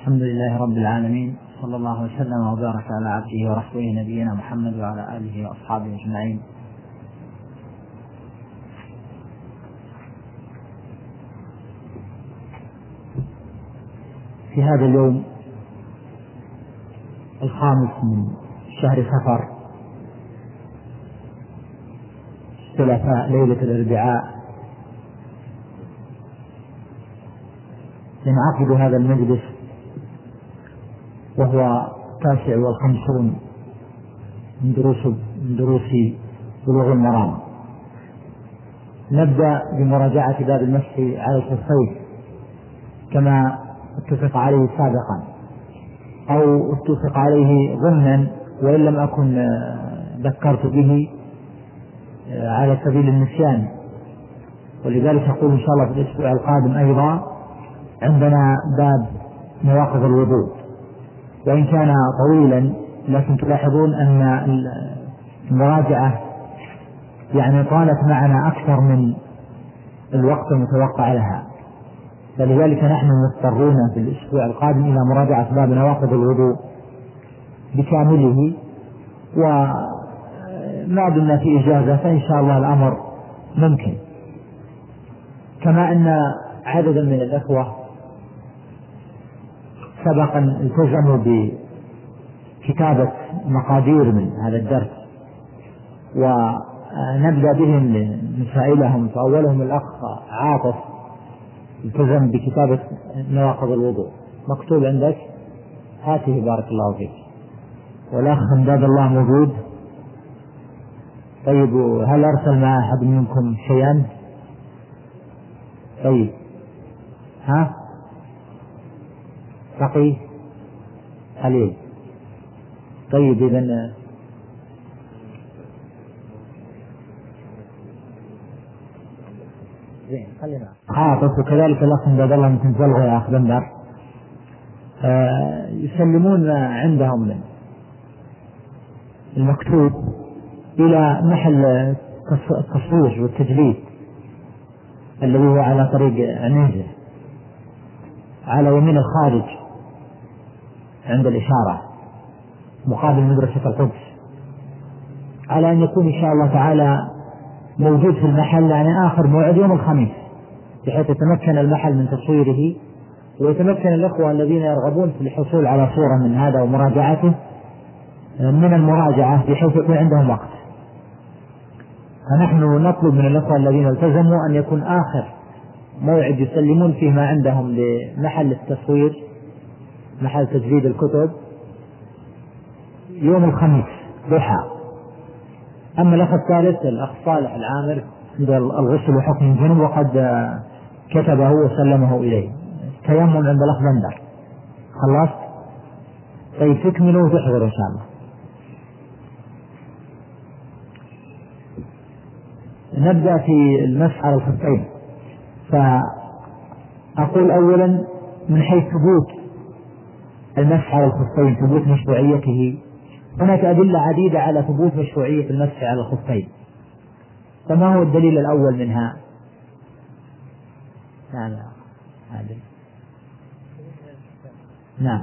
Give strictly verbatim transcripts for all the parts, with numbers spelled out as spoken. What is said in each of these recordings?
الحمد لله رب العالمين، صلى الله وسلم وبارك على عبده ورسوله نبينا محمد وعلى آله وأصحابه أجمعين. في هذا اليوم الخامس من شهر صفر، ثلاثاء ليلة الأربعاء، ينعقد هذا المجلس وهو التاسع والخمسون من دروس من دروس بلوغ المرام. نبدأ بمراجعة باب المسح على الخفين كما اتفق عليه سابقا، أو اتفق عليه ضمنا وإن لم أكن ذكرت به على سبيل النسيان، ولذلك أقول إن شاء الله في الأسبوع القادم أيضا عندنا باب نواقض الوضوء، وإن كان طويلا لكن تلاحظون أن المراجعة يعني طالت معنا أكثر من الوقت المتوقع لها، فلذلك نحن مضطرون في الأسبوع القادم إلى مراجعة باب نواقض الوضوء بكامله، وما دمنا في إجازة فإن شاء الله الأمر ممكن. كما أن عددا من الأخوة سبقا التزموا بكتابة مقادير من هذا الدرس، ونبدأ بهم مسائلهم. فأولهم الأخ عاطف التزم بكتابة نواقض الوضوء، مكتوب عندك، هاته بارك الله فيك. والأخ امداد الله موجود. طيب، هل أرسل مع أحد منكم شيئا؟ طيب، ها بقي خليل. طيب، إذن زين خلينا عاطف، وكذلك الأخ امداد الله من تنزلغ يا أخ بندر، آه يسلمون عندهم من المكتوب إلى محل التصوير والتجليد الذي هو على طريق عنيزة على يمين الخارج عند الإشارة مقابل مدرسة القدس، على أن يكون إن شاء الله تعالى موجود في المحل، يعني آخر موعد يوم الخميس، بحيث يتمكن المحل من تصويره، ويتمكن الأخوة الذين يرغبون في الحصول على صورة من هذا ومراجعته من المراجعة بحيث يكون عندهم وقت. فنحن نطلب من الأخوة الذين التزموا أن يكون آخر موعد يسلمون فيه ما عندهم لمحل التصوير، محل تجريد الكتب، يوم الخميس ضحى. أما الأخ الثالث الأخ صالح العامر عند الغسل وحكم الجنوب، وقد كتبه وسلمه إليه. تيمم عند الأخ بندر. خلصت؟ طيب، تكملوا وتحضروا إن شاء الله. نبدأ في المسح على الخفين. فأقول أولا من حيث ثبوت المسح على الخفين، ثبوت مشروعيته، هناك أدلة عديدة على ثبوت مشروعية المسح على الخفين. فما هو الدليل الأول منها؟ نعم عادل. نعم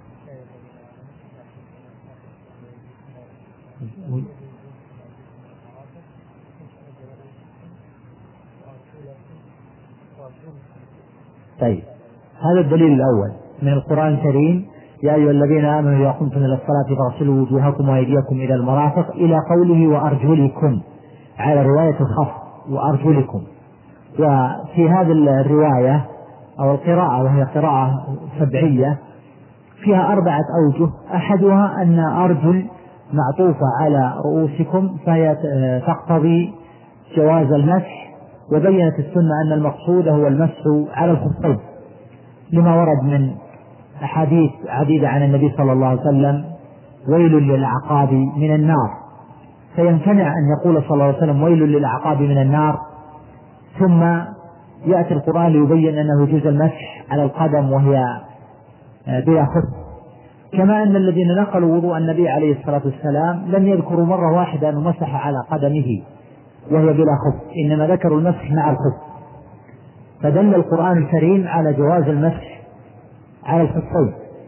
طيب، هذا الدليل الأول من القرآن الكريم: يا أيها الذين آمنوا إذا قمتم إلى الصلاة فاغسلوا وجوهكم وأيديكم إلى المرافق، إلى قوله وأرجلكم، على رواية الخفض وأرجلكم. وفي هذه الرواية أو القراءة، وهي قراءة سبعية، فيها أربعة أوجه. أحدها أن أرجل معطوفة على رؤوسكم، فهي تقتضي جواز المسح، وبينت السنة أن المقصود هو المسح على الخفين، لما ورد من أحاديث عديدة عن النبي صلى الله عليه وسلم: ويل للأعقاب من النار. فيمتنع أن يقول صلى الله عليه وسلم ويل للأعقاب من النار ثم يأتي القرآن ليبين أنه يجوز المسح على القدم وهي بلا خف. كما أن الذين نقلوا وضوء النبي عليه الصلاة والسلام لم يذكروا مرة واحدة أنه مسح على قدمه وهي بلا خف، إنما ذكروا المسح مع الخف. فدل القرآن الكريم على جواز المسح على الخفين.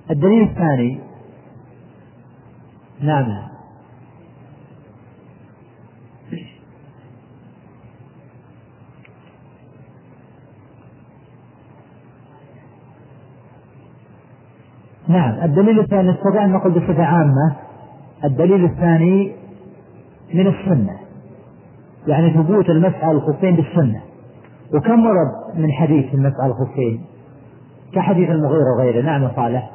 الدليل الثاني. نعم نعم الدليل الثاني نستطيع أن نقول بصفة عامة الدليل الثاني من السنة، يعني ثبوت المسح على الخفين بالسنة. وكم ورد من حديث المسح على الخفين كحديث المغيرة وغيره. نعم صالح.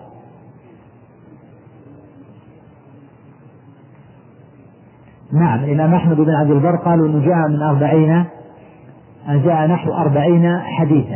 نعم الإمام أحمد بن عبد البر قالوا أنه جاء من أربعين جاء نحو أربعين حديثا،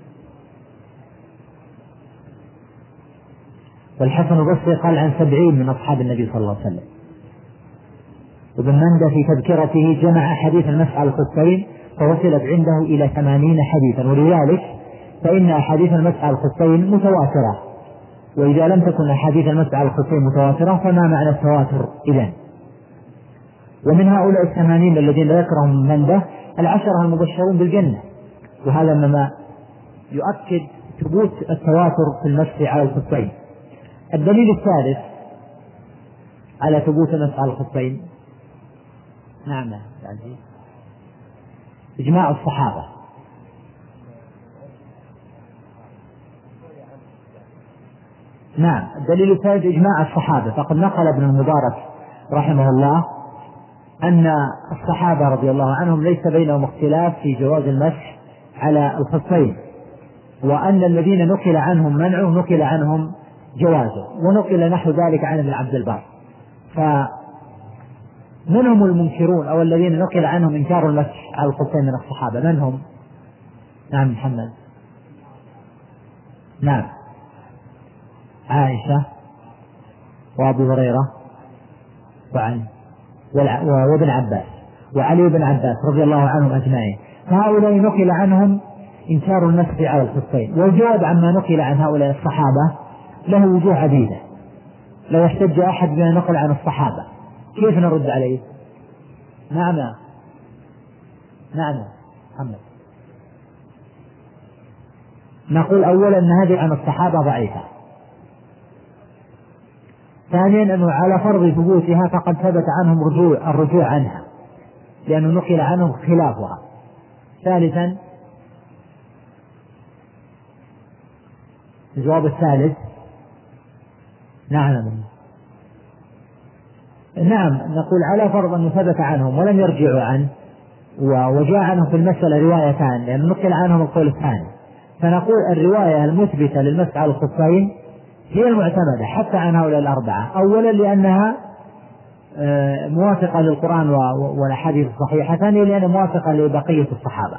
والحسن البصري قال عن سبعين من أصحاب النبي صلى الله عليه وسلم. وابن مندة في تذكرته جمع حديث المسح على الخفين فوصلت عنده إلى ثمانين حديثا، ولذلك فإن أحاديث المسح على الخفين متواترة، وإذا لم تكن أحاديث المسح على الخفين متواترة فما معنى التواتر إذن؟ ومن هؤلاء الثمانين الذين ذكرهم مندة العشرة المبشرون بالجنة، وهذا مما يؤكد ثبوت التواتر في المسح على الخفين. الدليل الثالث على ثبوت المسح على الخفين نعم العزيز إجماع الصحابة. نعم الدليل الثالث إجماع الصحابة، فقد نقل ابن المبارك رحمه الله أن الصحابة رضي الله عنهم ليس بينهم اختلاف في جواز المسح على الخفين، وأن الذين نقل عنهم منعه نقل عنهم جوازه، ونقل نحو ذلك عن ابن عبد البر. فمن هم المنكرون أو الذين نقل عنهم إنكار المسح على الخفين من الصحابة؟ من هم؟ نعم محمد. نعم عائشة وأبو هريرة وعن وابن عباس وعلي بن عباس رضي الله عنهم أجمعين، فهؤلاء نقل عنهم إنكار المسح على الخفين. والجواب عما نقل عن هؤلاء الصحابة له وجوه عديدة. لو احتج أحد بما نقل عن الصحابة كيف نرد عليه؟ نعم نعم محمد. نقول أولا أن هذه عن الصحابة ضعيفة، ثانيا أنه على فرض ثبوتها فقد ثبت عنهم رجوع الرجوع عنها لأنه نقل عنهم خلافها، ثالثا الجواب الثالث نعم نعم نقول على فرض أنه ثبت عنهم ولم يرجعوا عنه وجاء عنهم في المسألة روايتان لأنه نقل عنهم القول الثاني، فنقول الرواية المثبتة للمسح على الخفين هي المعتمدة حتى عن هؤلاء الأربعة. أولا لأنها موافقة للقرآن والأحاديث الصحيحة، ثانيا لأنها موافقة لبقية الصحابة.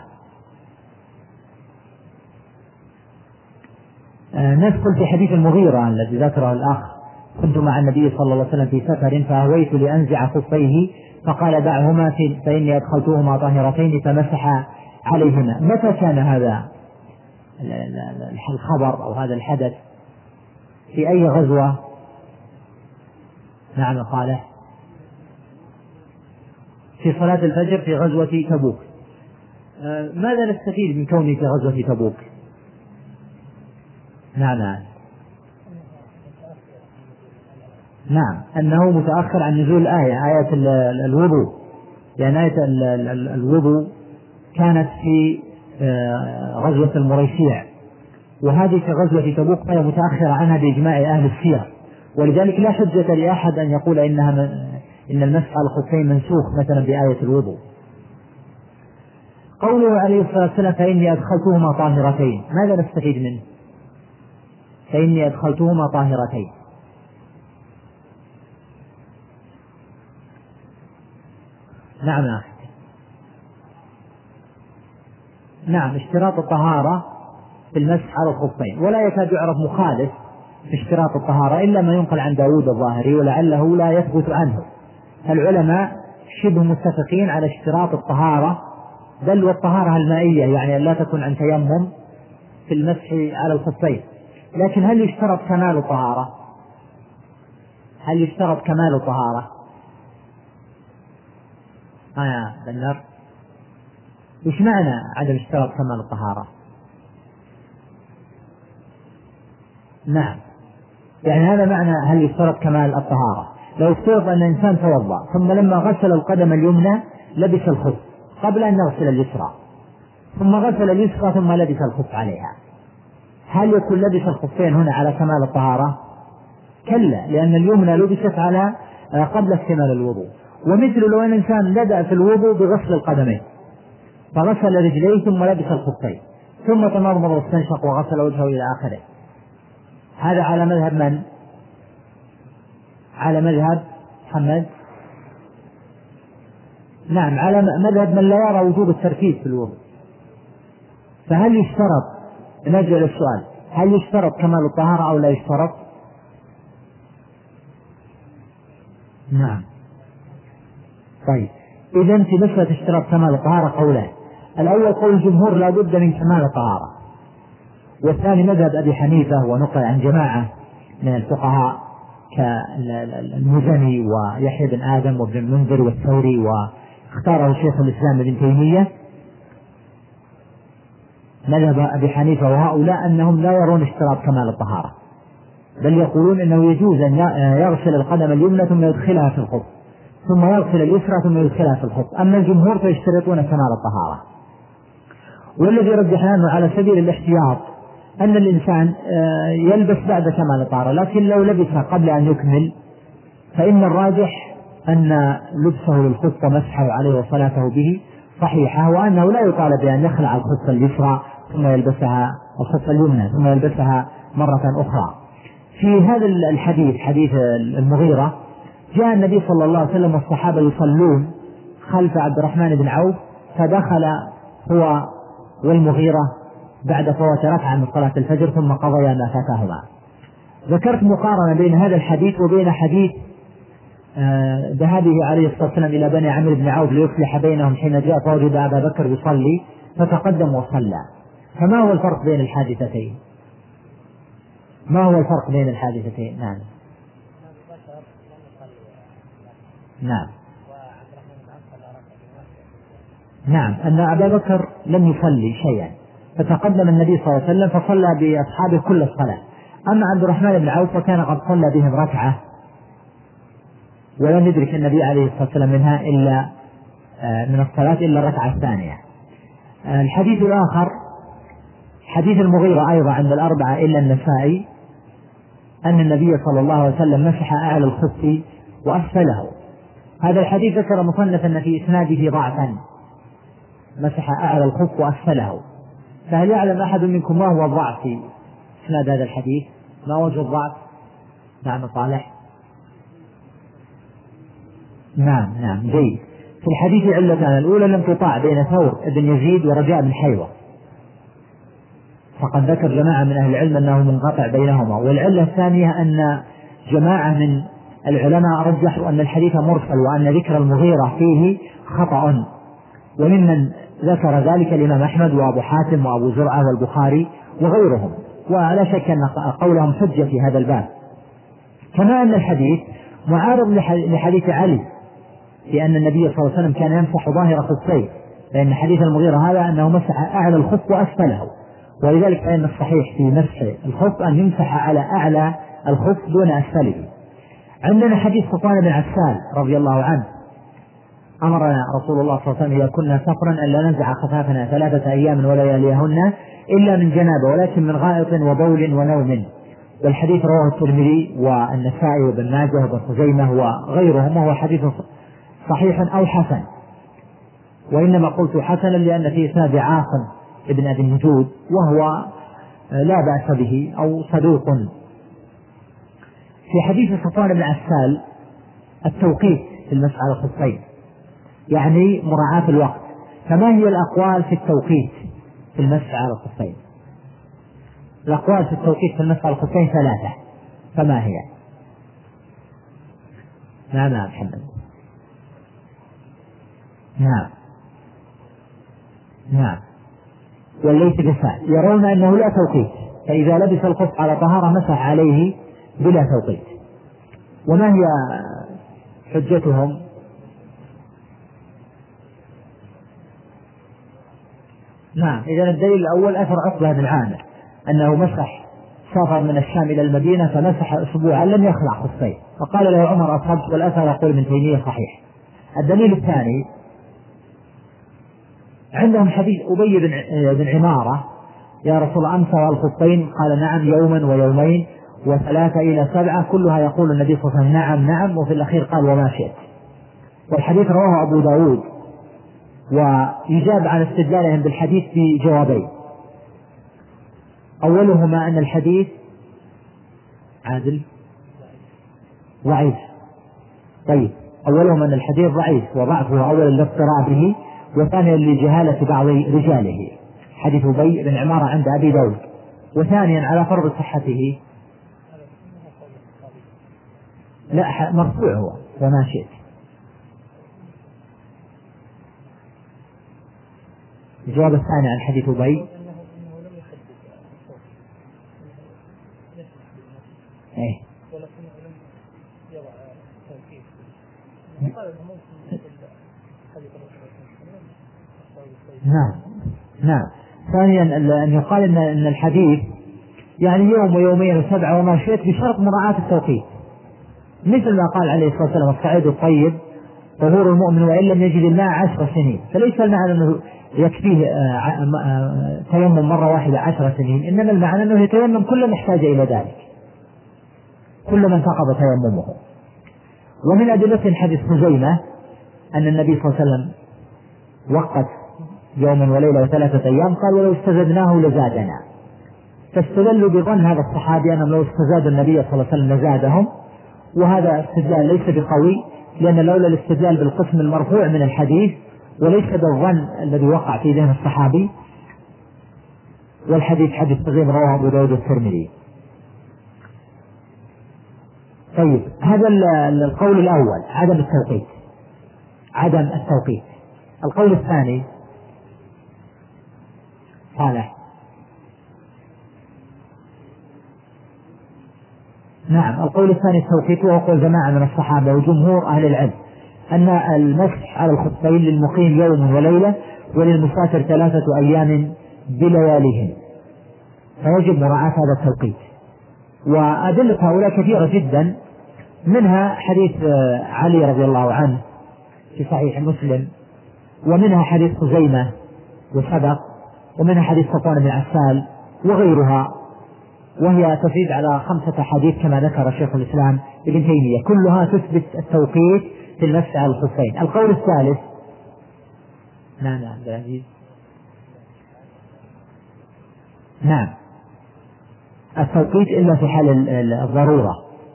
ندخل في حديث المغيرة الذي ذكره الأخ: كنت مع النبي صلى الله عليه وسلم في سفر فهويت لأنزع خفيه فقال دعهما فإني أدخلتهما طاهرتين فمسح عليهما. متى كان هذا الخبر أو هذا الحدث؟ في أي غزوة؟ نعم قال في صلاة الفجر في غزوة تبوك. ماذا نستفيد من كونه في غزوة تبوك؟ نعم نعم نعم أنه متأخر عن نزول الآية آية الوضوء، لأن آية الوضوء كانت في غزوة المريسيع، وهذه في غزوة تبوك فهي متأخرة عنها بإجماع أهل السير، ولذلك لا حجة لأحد أن يقول إنها من إن المسح على الخفين منسوخ مثلا بآية الوضوء. قوله عليه الصلاة والسلام فإني أدخلتهما طاهرتين، ماذا نستفيد منه؟ فإني أدخلتهما طاهرتين. نعم نعم اشتراط الطهارة في المسح على الخفين، ولا يكاد يعرف مخالف في اشتراط الطهارة إلا ما ينقل عن داود الظاهري ولعله لا يثبت عنه. العلماء شبه متفقين على اشتراط الطهارة، بل والطهارة المائية، يعني لا تكون عن تيمم في المسح على الخفين. لكن هل يشترط كمال الطهارة؟ هل يشترط كمال الطهارة؟ آه بنر وش معنى عدم اشتراط كمال الطهارة؟ نعم يعني هذا معنى هل يشترط كمال الطهارة. لو افترض أن الإنسان توضأ ثم لما غسل القدم اليمنى لبس الخف قبل أن يغسل اليسرى، ثم غسل اليسرى ثم لبس الخف عليها، هل يكون لبس الخفين هنا على كمال الطهارة؟ كلا، لأن اليمنى لبست على قبل اكتمال الوضوء. ومثل لو أن الإنسان بدأ في الوضوء بغسل القدمين فغسل رجليه ثم لبس الخفين ثم تمضمض واستنشق وغسل وجهه إلى آخره، هذا على مذهب من؟ على مذهب محمد؟ نعم، على مذهب من لا يرى وجوب التركيز في الوضوء. فهل يشترط، نرجع للسؤال، هل يشترط كمال الطهارة أو لا يشترط؟ نعم. طيب إذن في مسألة اشتراط كمال الطهارة قولان، الأول قول الجمهور لا بد من كمال الطهارة، والثاني مذهب أبي حنيفة ونقل عن جماعة من الفقهاء كالمزني ويحيى بن آدم وابن المنذر والثوري، واختاره شيخ الإسلام ابن تيمية مذهب أبي حنيفة وهؤلاء أنهم لا يرون اشتراط كمال الطهارة، بل يقولون أنه يجوز أن يغسل القدم اليمنى ثم يدخلها في الخف ثم يغسل اليسرى ثم يدخلها في الخف. أما الجمهور فيشترطون كمال الطهارة. والذي رجحناه على سبيل الاحتياط أن الإنسان يلبس بعد كمال الطهارة، لكن لو لبس قبل أن يكمل فإن الراجح أن لبسه للخف ومسحه عليه وصلاته به صحيحة، وأنه لا يطالب بأن يخلع الخف اليسرى ثم يلبسها الخف اليمنى ثم يلبسها مرة أخرى. في هذا الحديث حديث المغيرة جاء النبي صلى الله عليه وسلم والصحابة يصلون خلف عبد الرحمن بن عوف، فدخل هو والمغيرة بعد فوات ركعة من صلاة الفجر ثم قضيا ما فاتهما. ذكرت مقارنة بين هذا الحديث وبين حديث ذهابه عليه الصلاة والسلام إلى بني عمرو بن عوف ليصلح بينهم حين جاء فوجد أبا بكر يصلي فتقدم وصلى. فما هو الفرق بين الحادثتين؟ ما هو الفرق بين الحادثتين؟ نعم نعم نعم أن أبا بكر لم يصلي شيئا فتقدم النبي صلى الله عليه وسلم فصلى بأصحابه كل الصلاة، أما عبد الرحمن بن عوف فكان قد صلى بهم ركعة ولم يدرك النبي عليه الصلاة والسلام منها إلا من الصلاة إلا الركعة الثانية. الحديث الآخر حديث المغيرة أيضا عند الأربعة إلا النسائي أن النبي صلى الله عليه وسلم مسح أعلى الخف وأسفله. هذا الحديث ذكر مصنف أن في إسناده ضعفا، مسح أعلى الخف وأسفله، فهل يعلم أحد منكم ما هو الضعف في إسناد هذا الحديث؟ ما وجه الضعف؟ نعم صالح. نعم نعم جيد. في الحديث علتان، الأولى لم تطاع بين ثور بن يزيد ورجاء بن حيوة، فقد ذكر جماعة من أهل العلم أنه منقطع بينهما. والعلة الثانية أن جماعة من العلماء رجحوا أن الحديث مرسل وأن ذكر المغيرة فيه خطأ، وممن ذكر ذلك الإمام أحمد وأبو حاتم وأبو زرعة والبخاري وغيرهم، ولا شك أن قولهم حجة في هذا الباب. كما أن الحديث معارض لحديث علي لأن النبي صلى الله عليه وسلم كان يمسح ظاهر خفيه، لأن حديث المغيرة هذا أنه مسح أعلى الخف وأسفله، ولذلك فإن الصحيح في مسح الخف أن يمسح على أعلى الخف دون أسفله. عندنا حديث صفوان بن عسال رضي الله عنه أمرنا رسول الله صلى الله عليه وسلم إذا كنا سفرا أن لا ننزع خفافنا ثلاثة أيام ولياليهن إلا من جنابة ولكن من غائط وبول ونوم. والحديث رواه الترمذي والنسائي وابن ماجه وابن خزيمة وغيرهم، وهو حديث صحيح أو حسن، وإنما قلت حسنا لأن في إسناد عاصم ابن أبي النجود وهو لا بأس به أو صدوق. في حديث صفوان بن عسال التوقيت في المسح على الخفين، يعني مراعاة الوقت. فما هي الأقوال في التوقيت في المسح على الخفين؟ الأقوال في التوقيت في المسح على الخفين ثلاثة، فما هي؟ نعم نعم محمد. نعم نعم والليث بن سعد يرون أنه لا توقيت، فإذا لبس الخف على طهارة مسح عليه بلا توقيت. وما هي حجتهم؟ نعم إذا الدليل الأول أثر عقبة بن عامر أنه مسح سافر من الشام إلى المدينة فمسح أسبوعا لم يخلع خفيه، فقال له عمر أصبت، والأثر يقول ابن تيمية صحيح. الدليل الثاني عندهم حديث أبي بن بن عمارة: يا رسول الله أمسح الخفين؟ قال نعم، يوما ويومين وثلاثة إلى سبعة، كلها يقول النبي صلى الله عليه وسلم نعم نعم، وفي الأخير قال وما شئت. والحديث رواه أبو داود. ويجاب عن استدلالهم بالحديث بجوابين: أولهما أن الحديث عادل ضعيف. طيب، أولهما أن الحديث ضعيف وضعفه أولا لاضطرابه، وثانيا لجهالة بعض رجاله، حديث أبي بن عمارة عند أبي داود، وثانيا على فرض صحته لا مرفوع هو وما شئت. الجواب الثاني عن حديث أبي ايه نعم نعم. ثانيا أن يقال إن إن الحديث يعني يوم ويومين وسبعة وما شئت بشرط مراعاة التوقيت، مثل ما قال عليه الصلاة والسلام: الصعيد الطيب طهور المؤمن وإن لم يجد الماء عشر سنين. فليس المعنى أنه يكفيه تيمم مرة واحدة عشر سنين، إنما المعنى أنه يتيمم كل ما احتاج إلى ذلك، كل من انتقض تيممه. ومن أدلة حديث خزيمة أن النبي صلى الله عليه وسلم وقت يوما وليلة وثلاثة أيام، قال ولو استزدناه لزادنا، فاستدلوا بظن هذا الصحابي أنهم لو استزادوا النبي صلى الله عليه وسلم لزادهم، وهذا استدلال ليس بقوي، لأن لولا الاستدلال بالقسم المرفوع من الحديث وليس بالظن الذي وقع في ذهن الصحابي. والحديث حديث خزيمة رواه أبو داود الترمذي. طيب، هذا القول الأول عدم التوقيت، عدم التوقيت. القول الثاني صالح. نعم، القول الثاني التوقيت، وهو قول جماعة من الصحابة وجمهور أهل العلم أن المسح على الخفين للمقيم يوم وليلة وللمسافر ثلاثة أيام بلياليهم، فيجب مراعاة هذا التوقيت. وأدلة هؤلاء كثيرة جدا، منها حديث علي رضي الله عنه في صحيح مسلم، ومنها حديث خزيمة وسبق، ومنها حديث صفوان بن عسال وغيرها، وهي تزيد على خمسة حديث كما ذكر شيخ الإسلام ابن تيمية، كلها تثبت التوقيت في المسح على الخفين. القول الثالث نعم نعم بالعزيز نعم التوقيت إلا في حال الضرورة،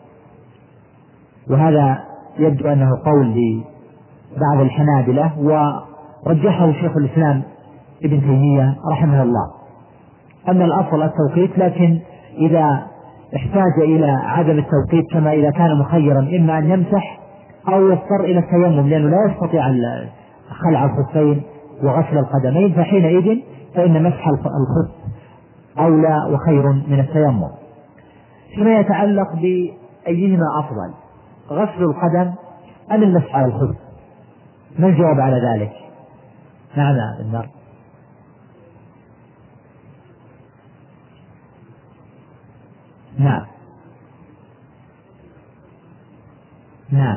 وهذا يبدو أنه قول لبعض الحنابلة ورجحه شيخ الإسلام ابن تيمية رحمه الله. أما الأصل التوقيت، لكن إذا احتاج إلى عدم التوقيت كما إذا كان مخيرا إما أن يمسح أو يضطر إلى التيمم لأنه لا يستطيع خلع الخفين وغسل القدمين، فحينئذ فإن مسح الخف أولى وخير من التيمم. فيما يتعلق بأيهما أفضل، غسل القدم أم المسح على الخف؟ ما الجواب على ذلك؟ نعم النار. نعم نعم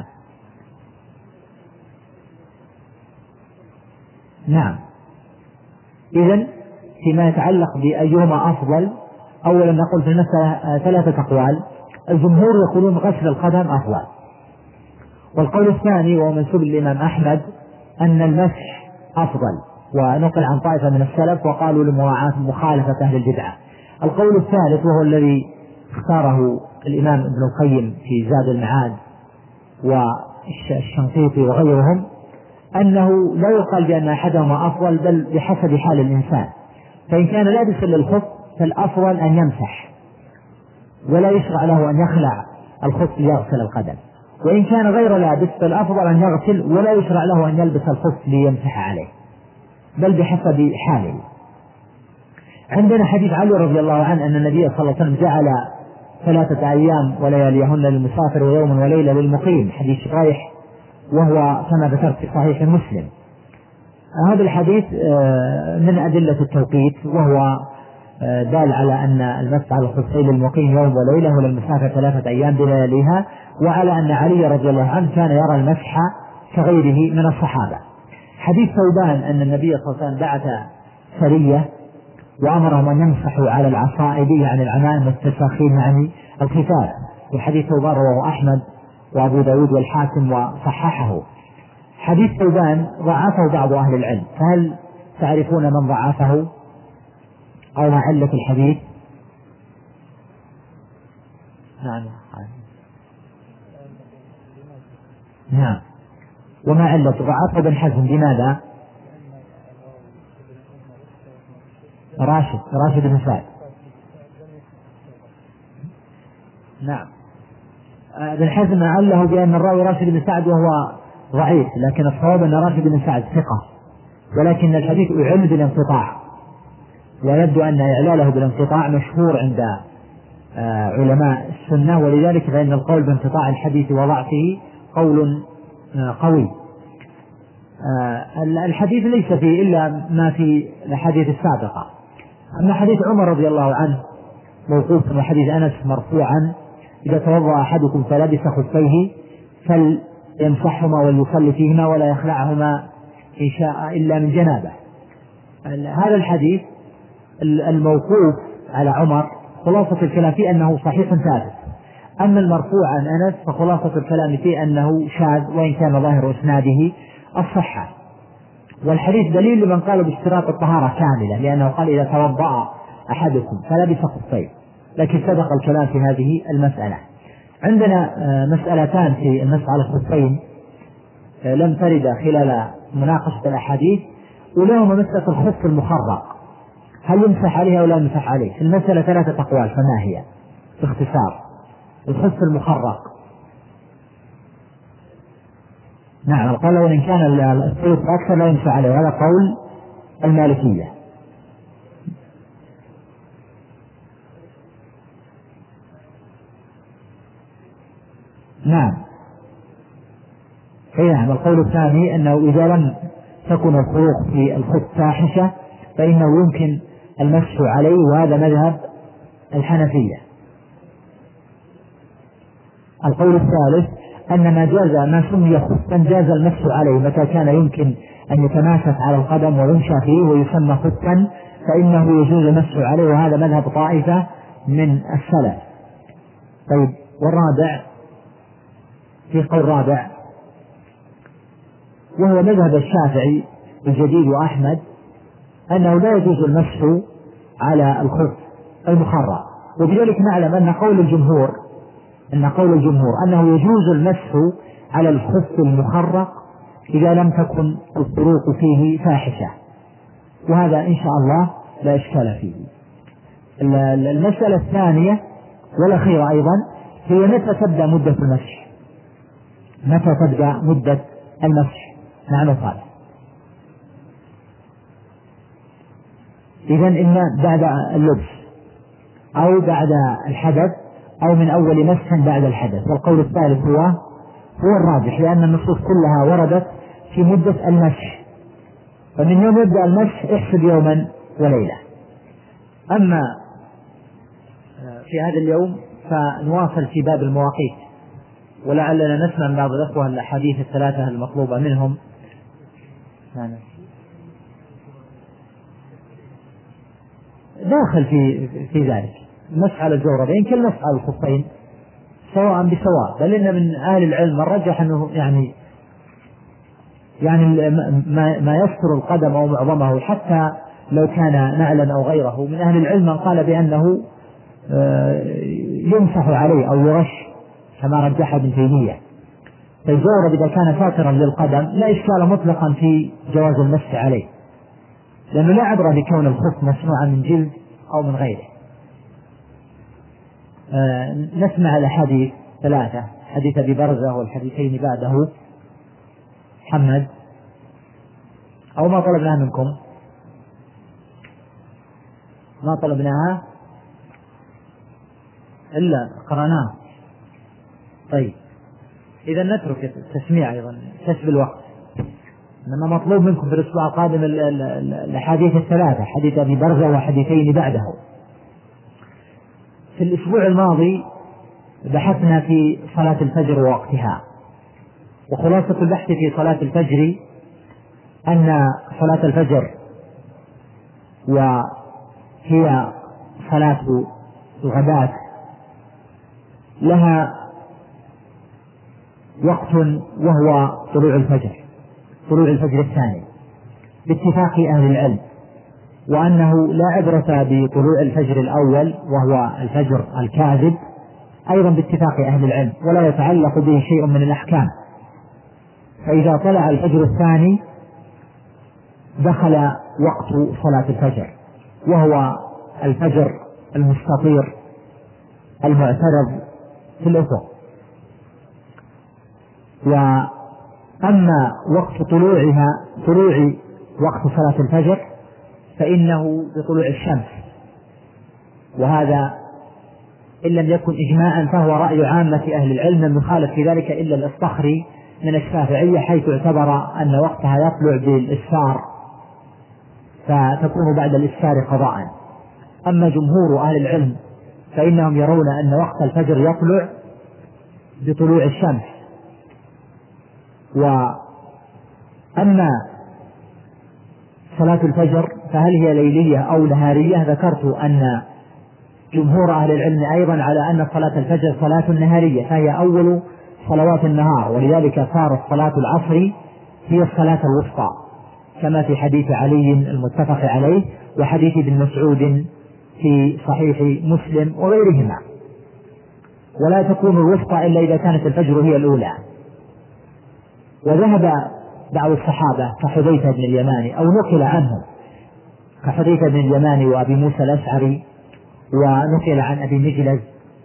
نعم. إذن فيما يتعلق بأيهما أفضل، أولا نقول في المسألة ثلاثة أقوال. الجمهور يقولون غسل القدم أفضل، والقول الثاني وهو منسوب للإمام أحمد أن المسح أفضل، ونقل عن طائفة من السلف وقالوا لمراعاة مخالفة أهل البدعة. القول الثالث وهو الذي اختاره الإمام ابن القيم في زاد المعاد والشنقيطي وغيرهم، أنه لا يقال بأن أحدهما أفضل، بل بحسب حال الإنسان. فإن كان لابسا للخف فالأفضل أن يمسح ولا يشرع له أن يخلع الخف ليغسل القدم، وإن كان غير لابس فالأفضل أن يغسل ولا يشرع له أن يلبس الخف ليمسح عليه، بل بحسب حاله. عندنا حديث علي رضي الله عنه أن النبي صلى الله عليه وسلم جعل ثلاثة أيام ولياليهن للمسافر ويوم وليلة للمقيم، حديث شريح، وهو كما ذكرت في صحيح مسلم. هذا الحديث من أدلة التوقيت، وهو دال على أن المسح على الخفين للمقيم يوم وليلة وللمسافر ثلاثة أيام بلياليها، وعلى أن علي رضي الله عنه كان يرى المسح كغيره من الصحابة. حديث ثوبان أن النبي صلى الله عليه وسلم بعث سرية وأمرهم أن يمسحوا على العصائب يعني العمائم والتساخين يعني الخفاف، وحديث ثوبان رواه أحمد وأبو داود والحاكم وصححه. حديث ثوبان ضعفه بعض أهل العلم، فهل تعرفون من ضعفه أو ما علة الحديث؟ نعم نعم. وما علة ضعفه بن حزم؟ لماذا؟ راشد راشد بن سعد. نعم. ابن حزم عله بأن الراوي راشد بن سعد وهو ضعيف، لكن الصواب أن راشد بن سعد ثقة، ولكن الحديث أعل بالانقطاع، ويبدو أن إعلاله بالانقطاع مشهور عند علماء السنة، ولذلك فإن القول بانقطاع الحديث وضعفه قول قوي. الحديث ليس فيه إلا ما في الحديث السابقة. أما حديث عمر رضي الله عنه موقوف، وحديث أنس مرفوعا: إذا توضأ أحدكم فلبس خفيه فليمسحهما وليصلي فيهما ولا يخلعهما إن شاء إلا من جنابه. هذا الحديث الموقوف على عمر خلاصة الكلام فيه أنه صحيح ثابت، أما المرفوع عن أنس فخلاصة الكلام فيه أنه شاذ، وإن كان ظاهر إسناده الصحة. والحديث دليل لمن قال باشتراط الطهارة كاملة، لأنه قال إذا توضأ أحدكم فلبس خفيه، لكن سبق الكلام في هذه المسألة. عندنا مسألتان في المسح على الخفين لم ترد خلال مناقشة الأحاديث، ولهما مسألة الخف المخرق، هل يمسح عليه أو لا يمسح عليه؟ المسألة ثلاثة أقوال، فما هي باختصار؟ الخف المخرق، نعم، القول وإن كان الصيف أكثر لا يمسح عليه، هذا قول المالكية. نعم أي نعم. القول الثاني أنه إذا لم تكن الخروق في الخف فاحشة فإنه يمكن المسح عليه، وهذا مذهب الحنفية. القول الثالث أن ما جاز ما سمي خفا جاز المسح عليه متى كان يمكن أن يتماسك على القدم ويمشى فيه ويسمى خفا فإنه يجوز المسح عليه، وهذا مذهب طائفة من السلف. طيب، والرابع في قول رابع وهو مذهب الشافعي الجديد وأحمد، أنه لا يجوز المسح على الخف المخرق، وبذلك نعلم أن قول الجمهور أن قول الجمهور أنه يجوز المسح على الخف المخرق إذا لم تكن الخروق فيه فاحشة، وهذا إن شاء الله لا إشكال فيه. المسألة الثانية والأخيرة أيضا هي متى تبدأ مدة المسح، متى تبدأ مدة المسح مع نقال. إذن إما بعد اللبس أو بعد الحدث أو من أول مسح بعد الحدث، والقول الثالث هو هو الراجح، لأن النصوص كلها وردت في مدة المسح، فمن يوم يبدأ المسح احسب يوما وليلة. أما في هذا اليوم فنواصل في باب المواقيت، ولعلنا نسمع من بعض الأخوة الأحاديث الثلاثة المطلوبة منهم. داخل في في ذلك المسح على الجوربين كالمسح على الخفين سواء بسواء، بل إن من أهل العلم من رجح أنه يعني يعني ما ما يستر القدم أو معظمه حتى لو كان نعلا أو غيره، من أهل العلم من قال بأنه يمسح عليه أو يرش كما رجح ابن تيمية. فالجورب إذا كان ساترا للقدم لا إشكال مطلقا في جواز المسح عليه، لأنه لا عبرة بكون الخف مصنوعا من جلد أو من غيره. آه نسمع الأحاديث ثلاثة، حديث أبي برزة والحديثين بعده. محمد أو ما طلبناها منكم؟ ما طلبناها إلا قرأناه. طيب، إذا نترك التسميع أيضا كسب الوقت، إنما مطلوب منكم في الأسبوع القادم الأحاديث الثلاثة، حديث أبي برزة وحديثين بعده. الأسبوع الماضي بحثنا في صلاة الفجر ووقتها، وخلاصة البحث في صلاة الفجر أن صلاة الفجر وهي صلاة الغداة لها وقت وهو طلوع الفجر، طلوع الفجر الثاني باتفاق أهل العلم، وأنه لا عبرة بطلوع الفجر الأول وهو الفجر الكاذب أيضا باتفاق أهل العلم، ولا يتعلق به شيء من الأحكام. فإذا طلع الفجر الثاني دخل وقت صلاة الفجر، وهو الفجر المستطير المعترض في الأفق. وأما وقت طلوعها طلوع وقت صلاة الفجر فإنه بطلوع الشمس، وهذا إن لم يكن إجماعا فهو رأي عامة أهل العلم، لم يخالف في ذلك إلا الأصطخري من الشافعية، حيث اعتبر أن وقتها يطلع بالإسفار فتكون بعد الإسفار قضاء. أما جمهور أهل العلم فإنهم يرون أن وقت الفجر يطلع بطلوع الشمس. وأما صلاة الفجر فهل هي ليلية أو نهارية؟ ذكرت أن جمهور أهل العلم أيضا على أن صلاة الفجر صلاة نهارية، فهي أول صلوات النهار، ولذلك صارت صلاة العصر هي الصلاة الوسطى كما في حديث علي المتفق عليه وحديث ابن مسعود في صحيح مسلم وغيرهما. ولا تكون الوسطى إلا إذا كانت الفجر هي الأولى. وذهب بعض الصحابة كحذيفة بن اليماني أو نقل عنهم كحذيفة بن اليماني وأبي موسى الأشعري، ونقل عن أبي مجلز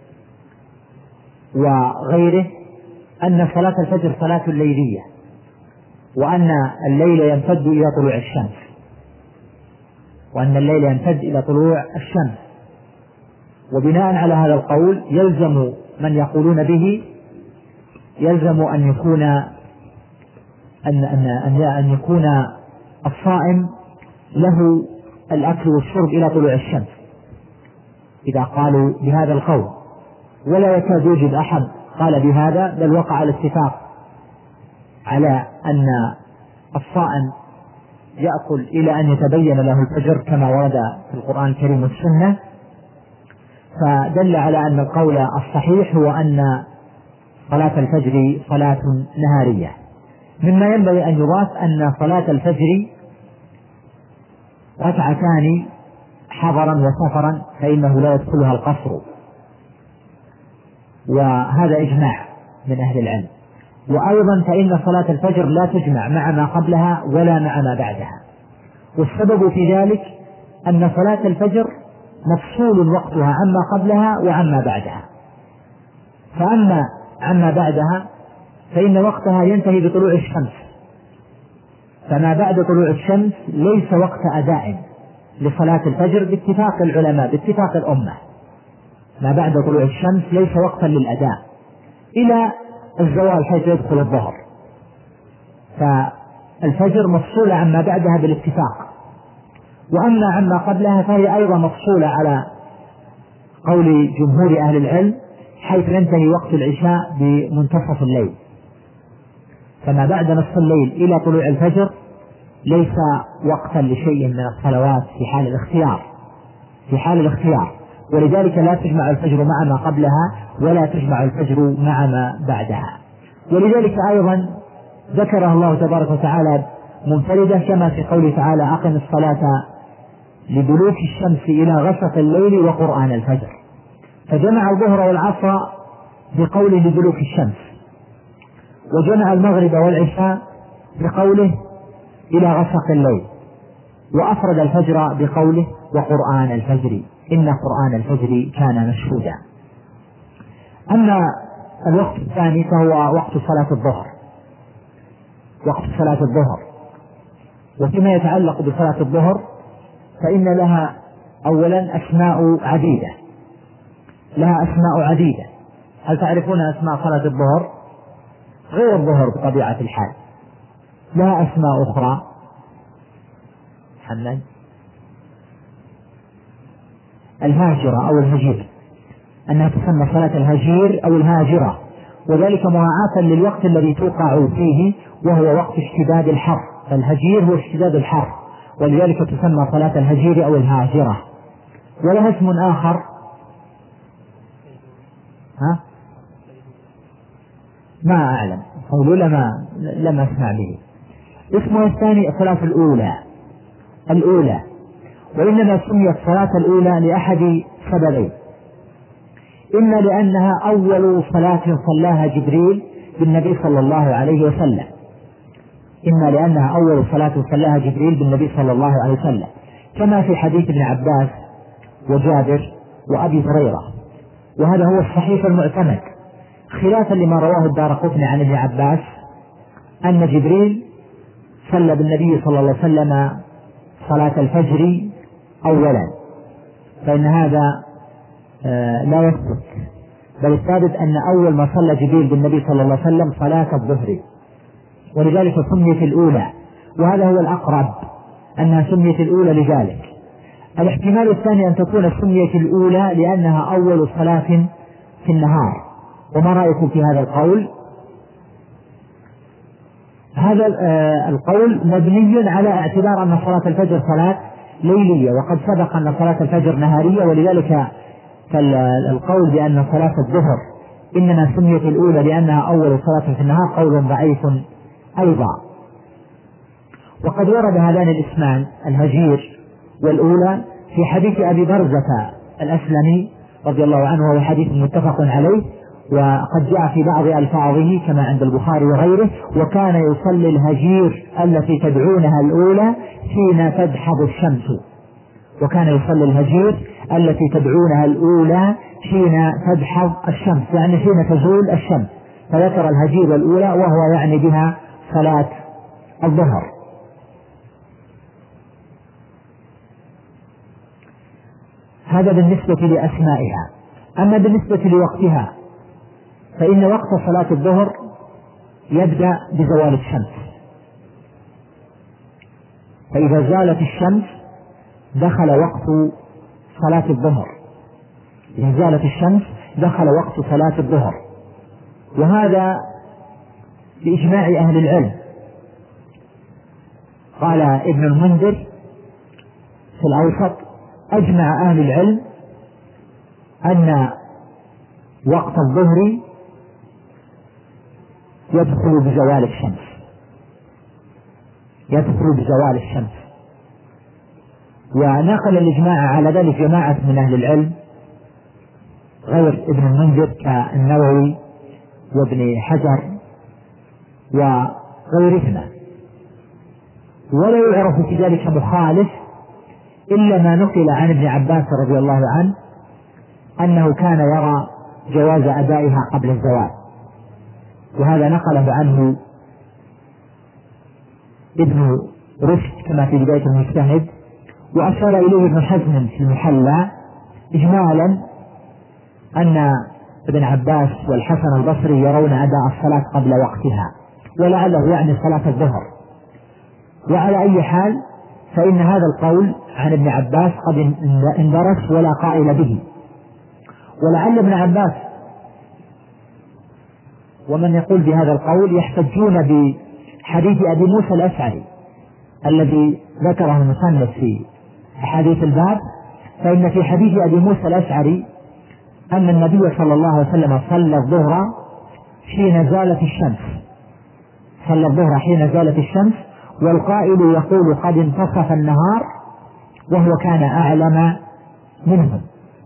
وغيره أن صلاة الفجر صلاة ليلية، وأن الليل يمتد إلى طلوع الشمس، وأن الليل يمتد إلى طلوع الشمس. وبناء على هذا القول يلزم من يقولون به يلزم أن يكون أن أن أن, أن يكون الصائم له الأكل والشرب إلى طلوع الشمس إذا قالوا بهذا القول، ولا يكاد يوجد أحد قال بهذا، بل وقع الاتفاق على أن الصائم يأكل إلى أن يتبين له الفجر كما ورد في القرآن الكريم والسنة. فدل على أن القول الصحيح هو أن صلاة الفجر صلاة نهارية. مما ينبغي أن يضاف أن صلاة الفجر ركعتان حضرا وسفرا فإنه لا يدخلها القصر، وهذا إجماع من أهل العلم. وأيضا فإن صلاة الفجر لا تجمع مع ما قبلها ولا مع ما بعدها، والسبب في ذلك أن صلاة الفجر مفصول وقتها عما قبلها وعما بعدها. فأما عما بعدها فإن وقتها ينتهي بطلوع الشمس، فما بعد طلوع الشمس ليس وقت أداء لصلاة الفجر باتفاق العلماء باتفاق الأمة. ما بعد طلوع الشمس ليس وقتا للأداء إلى الزوال حيث يدخل الظهر، فالفجر مفصولة عما بعدها بالاتفاق. وأما عما قبلها فهي أيضا مفصولة على قول جمهور أهل العلم، حيث ينتهي وقت العشاء بمنتصف الليل. فما بعد نصف الليل إلى طلوع الفجر ليس وقتا لشيء من الصلوات في حال الاختيار في حال الاختيار ولذلك لا تجمع الفجر مع ما قبلها ولا تجمع الفجر مع ما بعدها. ولذلك أيضا ذكره الله تبارك وتعالى منفردة كما في قوله تعالى: أقم الصلاة لدلوك الشمس إلى غسق الليل وقرآن الفجر، فجمع الظهر والعصر بقوله لدلوك الشمس، وجمع المغرب والعشاء بقوله إلى غسق الليل، وأفرد الفجر بقوله وقرآن الفجر إن قرآن الفجر كان مشهودا. أما الوقت الثاني فهو وقت صلاة الظهر وقت صلاة الظهر وفيما يتعلق بصلاة الظهر فإن لها أولا أسماء عديدة لها أسماء عديدة هل تعرفون أسماء صلاة الظهر؟ غير الظهر بطبيعة الحال لها أسماء أخرى. محمد الهاجرة أو الهجير أنها تسمى صلاة الهجير أو الهاجرة، وذلك مراعاة للوقت الذي توقع فيه وهو وقت اشتداد الحر، فالهجير هو اشتداد الحر، ولذلك تسمى صلاة الهجير أو الهاجرة. ولها اسم آخر، ها؟ ما أعلم، قولوا لما لم أسمع به. اسمها الثاني الصلاة الأولى الأولى وإنما سميت الصلاة الأولى لأحد سببين: إما لأنها أول صلاة صلاها جبريل بالنبي صلى الله عليه وسلم إما لأنها أول صلاة صلاها جبريل بالنبي صلى الله عليه وسلم، كما في حديث ابن عباس وجابر وأبي هريرة، وهذا هو الصحيح المعتمد، خلافا لما رواه الدارقطني عن ابن عباس أن جبريل صلى بالنبي صلى الله عليه وسلم صلاة الفجر أولا، فإن هذا آه لا يثبت، بل الثابت أن أول ما صلى جبريل بالنبي صلى الله عليه وسلم صلاة الظهر، ولذلك سميت الأولى، وهذا هو الأقرب أنها سميت الأولى لذلك. الاحتمال الثاني أن تكون سميت الأولى لأنها أول صلاة في النهار. وما رأيكم في هذا القول؟ هذا آه القول مبني على اعتبار أن صلاة الفجر صلاة ليلية، وقد سبق أن صلاة الفجر نهارية، ولذلك فالقول بأن صلاة الظهر إنما سميت الأولى لأنها أول صلاة في النهار قول ضعيف أيضا. وقد ورد هذان الاسمان الهجير والأولى في حديث أبي برزة الأسلمي رضي الله عنه، وهو حديث متفق عليه، وقد جاء في بعض ألفاظه كما عند البخاري وغيره: وكان يصلي الهجير التي تدعونها الأولى حين تدحض الشمس وكان يصلي الهجير التي تدعونها الأولى حين تدحض الشمس، يعني حين تزول الشمس، فذكر الهجير الأولى وهو يعني بها صلاة الظهر. هذا بالنسبة لأسمائها. أما بالنسبة لوقتها فإن وقت صلاة الظهر يبدأ بزوال الشمس، فإذا زالت الشمس دخل وقت صلاة الظهر إذا زالت الشمس دخل وقت صلاة الظهر، وهذا بإجماع أهل العلم. قال ابن المنذر في الأوسط: أجمع أهل العلم أن وقت الظهر يدخل بزوال الشمس يدخل بزوال الشمس ونقل الإجماع على ذلك جماعة من أهل العلم غير ابن المنذر كالنووي وابن حجر وغيرهما، ولا يعرف في ذلك مخالف إلا ما نقل عن ابن عباس رضي الله عنه أنه كان يرى جواز أدائها قبل الزوال، وهذا نقله عنه ابن رشد كما في بداية المجتهد، وأشار إليه ابن حزم في المحلى إجمالا أن ابن عباس والحسن البصري يرون أداء الصلاة قبل وقتها، ولعله يعني صلاة الظهر. وعلى أي حال فإن هذا القول عن ابن عباس قد اندرس ولا قائل به، ولعل ابن عباس ومن يقول بهذا القول يحتجون بحديث أبي موسى الأشعري الذي ذكره المصنف في أحاديث الباب، فإن في حديث أبي موسى الأشعري أن النبي صلى الله عليه وسلم صلى الظهر حين زالت الشمس صلى الظهر حين زالت الشمس والقائل يقول قد انتصف النهار وهو كان أعلم منهم.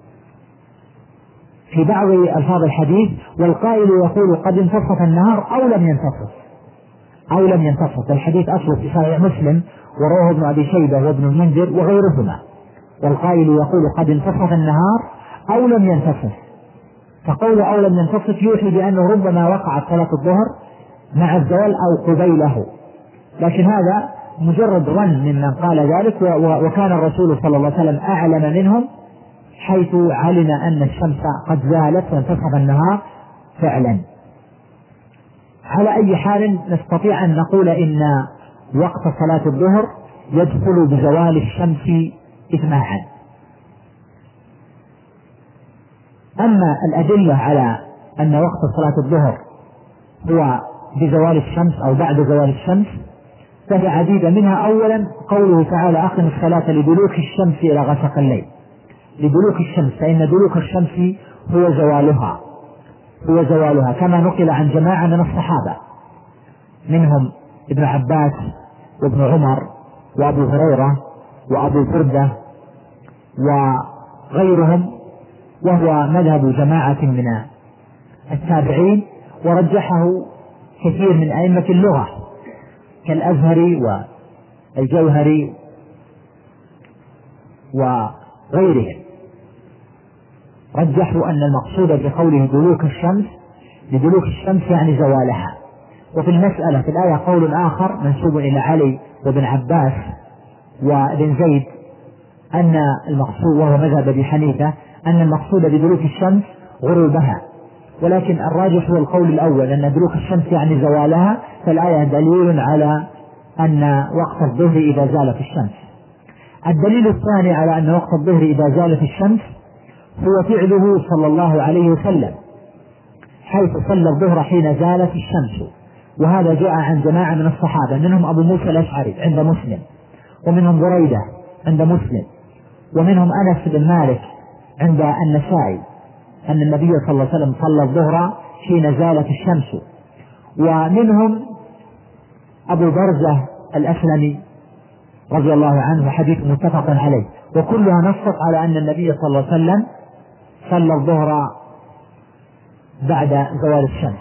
في بعض ألفاظ الحديث والقائل يقول قد انتصف النهار أو لم ينتصف أو لم ينتصف الحديث أصله في صحيح مسلم ورواه ابن أبي شيبة وابن المنذر وغيرهما، والقائل يقول قد انتصف النهار أو لم ينتصف، فقول أو لم ينتصف يوحي بأنه ربما وقعت صلاة الظهر مع الزوال أو قبيله، لكن هذا مجرد ظن ممن قال ذلك، وكان الرسول صلى الله عليه وسلم أعلم منهم حيث علم أن الشمس قد زالت وانتصف النهار فعلا. على أي حال نستطيع أن نقول إن وقت صلاة الظهر يدخل بزوال الشمس إجماعا. أما الأدلة على أن وقت صلاة الظهر هو بزوال الشمس أو بعد زوال الشمس فهي عديدة، منها أولا قوله تعالى أقم الصلاة لدلوك الشمس إلى غسق الليل، لدلوك الشمس، فإن دلوك الشمس هو زوالها هو زوالها كما نقل عن جماعة من الصحابة منهم ابن عباس وابن عمر وأبو هريرة وأبو بردة وغيرهم، وهو مذهب جماعة من التابعين، ورجحه كثير من أئمة اللغة كالأزهري والجوهري وغيرهم، رجحوا أن المقصود بقوله دلوك الشمس لدلوك الشمس يعني زوالها. وفي المسألة في الآية قول آخر منسوب إلى علي وابن عباس وابن زيد أن المقصود، وهو مذهب أبي حنيفة، أن المقصود بدلوك الشمس غروبها، ولكن الراجح هو القول الأول أن دلوك الشمس يعني زوالها، فالآية دليل على أن وقت الظهر إذا زالت الشمس. الدليل الثاني على أن وقت الظهر إذا زالت الشمس هو فعله صلى الله عليه وسلم، حيث صلى الظهر حين زالت الشمس، وهذا جاء عن جماعة من الصحابة منهم أبو موسى الأشعري عند مسلم، ومنهم بريدة عند مسلم، ومنهم أنس بن مالك عند النسائي أن النبي صلى الله عليه وسلم صلى الظهر حين زالت الشمس، ومنهم أبو برزة الأسلمي رضي الله عنه حديث متفق عليه، وكلها نصت على أن النبي صلى الله عليه وسلم صلى الظهر بعد زوال الشمس.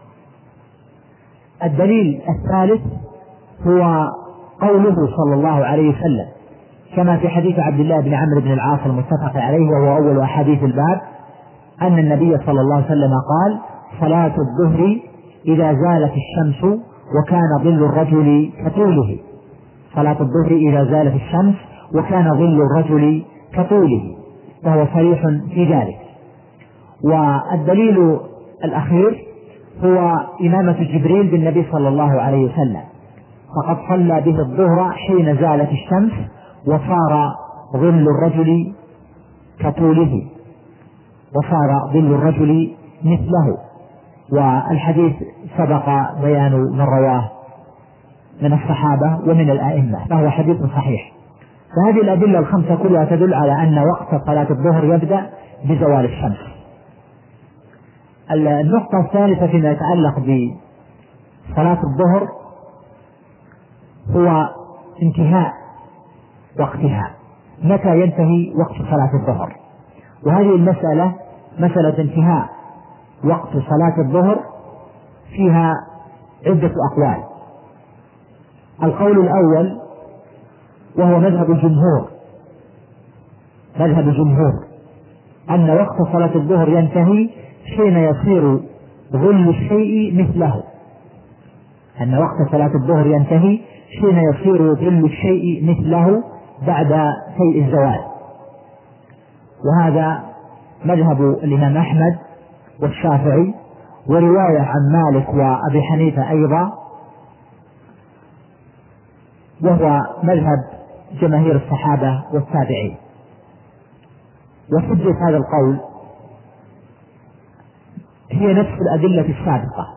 الدليل الثالث هو قوله صلى الله عليه وسلم كما في حديث عبد الله بن عمرو بن العاص المتفق عليه وهو أول أحاديث الباب أن النبي صلى الله عليه وسلم قال صلاة الظهر إذا زالت الشمس وكان ظل الرجل كطوله، صلاة الظهر إذا زالت الشمس وكان ظل الرجل كطوله، فهو صريح في ذلك. والدليل الأخير هو إمامة جبريل بالنبي صلى الله عليه وسلم، فقد صلى به الظهر حين زالت الشمس وصار ظل الرجل كطوله، وصار ظل الرجل مثله، والحديث سبق بيان من رواه من الصحابة ومن الأئمة، فهو حديث صحيح. فهذه الأدلة الخمسة كلها تدل على أن وقت صلاة الظهر يبدأ بزوال الشمس. النقطة الثالثة فيما يتعلق بصلاة الظهر هو انتهاء وقتها، متى ينتهي وقت صلاة الظهر؟ وهذه المسألة مسألة انتهاء وقت صلاة الظهر فيها عدة أقوال. القول الأول وهو مذهب الجمهور مذهب الجمهور أن وقت صلاة الظهر ينتهي حين يصير ظل الشيء مثله، أن وقت صلاة الظهر ينتهي حين يصير ظل الشيء مثله بعد شيء الزوال، وهذا مذهب الإمام أحمد والشافعي ورواية عن مالك وأبي حنيفة أيضا، وهو مذهب جماهير الصحابة والتابعين. وحجة هذا القول هي نفس الأدلة السابقة،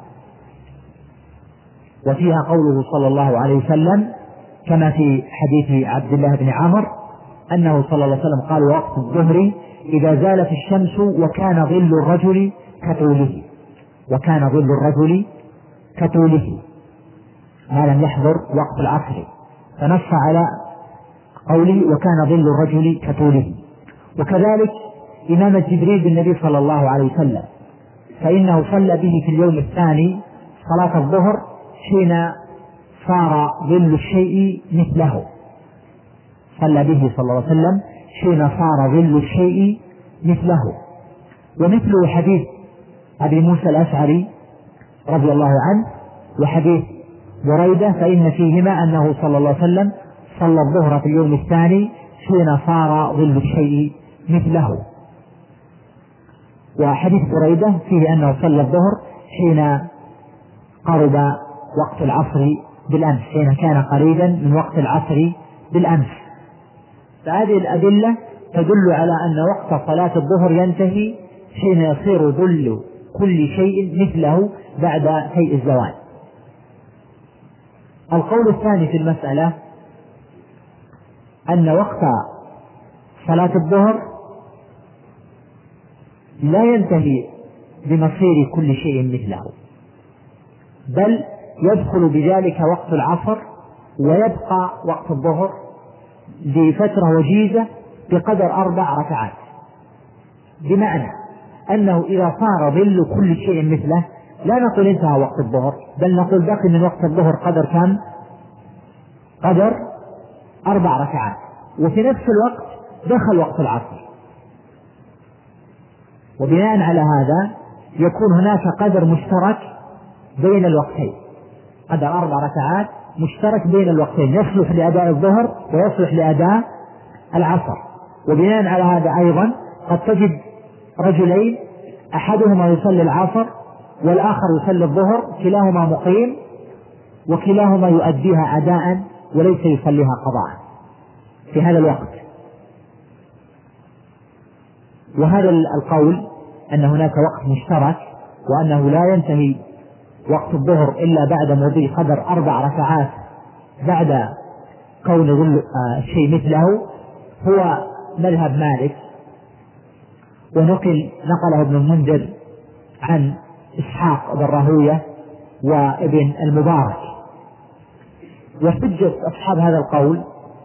وفيها قوله صلى الله عليه وسلم كما في حديث عبد الله بن عمر أنه صلى الله عليه وسلم قال وقت الظهر إذا زالت الشمس وكان ظل الرجل كطوله، وكان ظل الرجل كطوله ما لم يحضر وقت العصر، فنص على قوله وكان ظل الرجل كطوله. وكذلك إمامة جبريل بالنبي صلى الله عليه وسلم، فإنه صلى به في اليوم الثاني صلاة الظهر حين صار ظل الشيء مثله، صلى به صلى الله عليه وسلم حين صار ظل الشيء مثله. ومثله حديث أبي موسى الأشعري رضي الله عنه وحديث بريدة، فإن فيهما أنه صلى الله عليه وسلم صلى الظهر في اليوم الثاني حين صار ظل الشيء مثله. وحديث بريدة فيه أنه صلى الظهر حين قرب وقت العصر بالأمس، حين كان قريبا من وقت العصر بالأمس. فهذه الأدلة تدل على أن وقت صلاة الظهر ينتهي حين يصير ظل كل شيء مثله بعد شيء الزوال. القول الثاني في المسألة أن وقت صلاة الظهر لا ينتهي بمصير كل شيء مثله، بل يدخل بذلك وقت العصر ويبقى وقت الظهر لفترة وجيزة بقدر أربع ركعات، بمعنى أنه إذا صار ظل كل شيء مثله لا نقول انتهى وقت الظهر، بل نقول بقي من وقت الظهر قدر كم؟ قدر أربع ركعات، وفي نفس الوقت دخل وقت العصر. وبناء على هذا يكون هناك قدر مشترك بين الوقتين، قدر أربع ركعات مشترك بين الوقتين يصلح لأداء الظهر ويصلح لأداء العصر. وبناء على هذا أيضا قد تجد رجلين أحدهما يصلي العصر والآخر يصلي الظهر، كلاهما مقيم وكلاهما يؤديها أداء وليس يصليها قضاء في هذا الوقت. وهذا القول أن هناك وقت مشترك وأنه لا ينتهي وقت الظهر إلا بعد مضي قدر أربع ركعات بعد كون ظل الشيء مثله هو مذهب مالك، ونقل نقله ابن المنذر عن إسحاق بن راهوية وابن المبارك. وحجة أصحاب هذا القول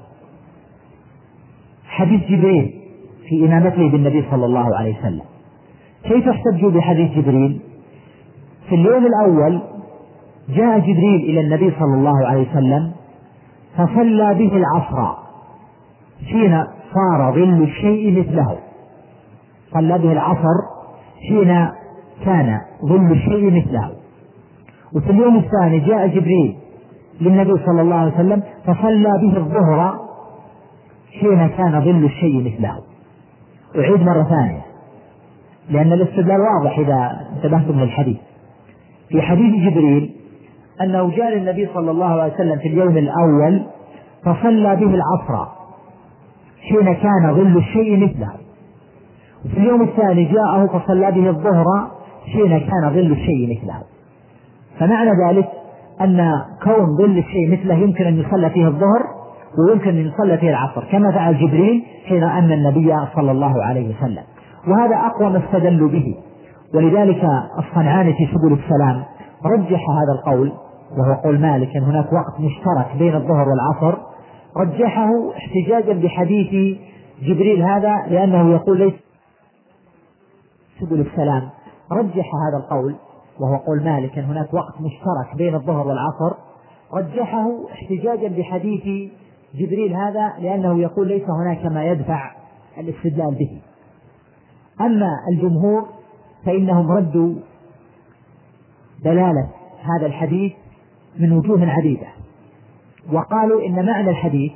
حديث جبريل في إمامته بالنبي صلى الله عليه وسلم. كيف احتجوا بحديث جبريل؟ في اليوم الأول جاء جبريل إلى النبي صلى الله عليه وسلم فصلى به العصر حين صار ظل الشيء مثله، صلى به العصر حين كان ظل الشيء مثله. وفي اليوم الثاني جاء جبريل للنبي صلى الله عليه وسلم فصلى به الظهر حين كان ظل الشيء مثله. أعيد مرة ثانية لأن الاستدلال واضح إذا انتبهتم للحديث. في حديث جبريل أنه جاء للنبي صلى الله عليه وسلم في اليوم الأول فصلى به العصر حين كان ظل الشيء مثله، وفي اليوم الثاني جاءه فصلى به الظهر حين كان ظل الشيء مثله. فمعنى ذلك أن كون ظل الشيء مثله يمكن أن يصلى فيه الظهر ويمكن أن يصلى فيه العصر كما فعل جبريل حين أن النبي صلى الله عليه وسلم، وهذا أقوى ما استدلوا به. ولذلك الصنعاني في سبل السلام رجح هذا القول وهو قول مالك أن هناك وقت مشترك بين الظهر والعصر، رجحه احتجاجا بحديث جبريل هذا، لأنه يقول ليس سبل السلام رجح هذا القول وهو قول مالك أن هناك وقت مشترك بين الظهر والعصر، رجحه احتجاجا بحديث جبريل هذا، لأنه يقول ليس هناك ما يدفع الاستدلال به. أما الجمهور فإنهم ردوا دلالة هذا الحديث من وجوه عديدة، وقالوا إن معنى الحديث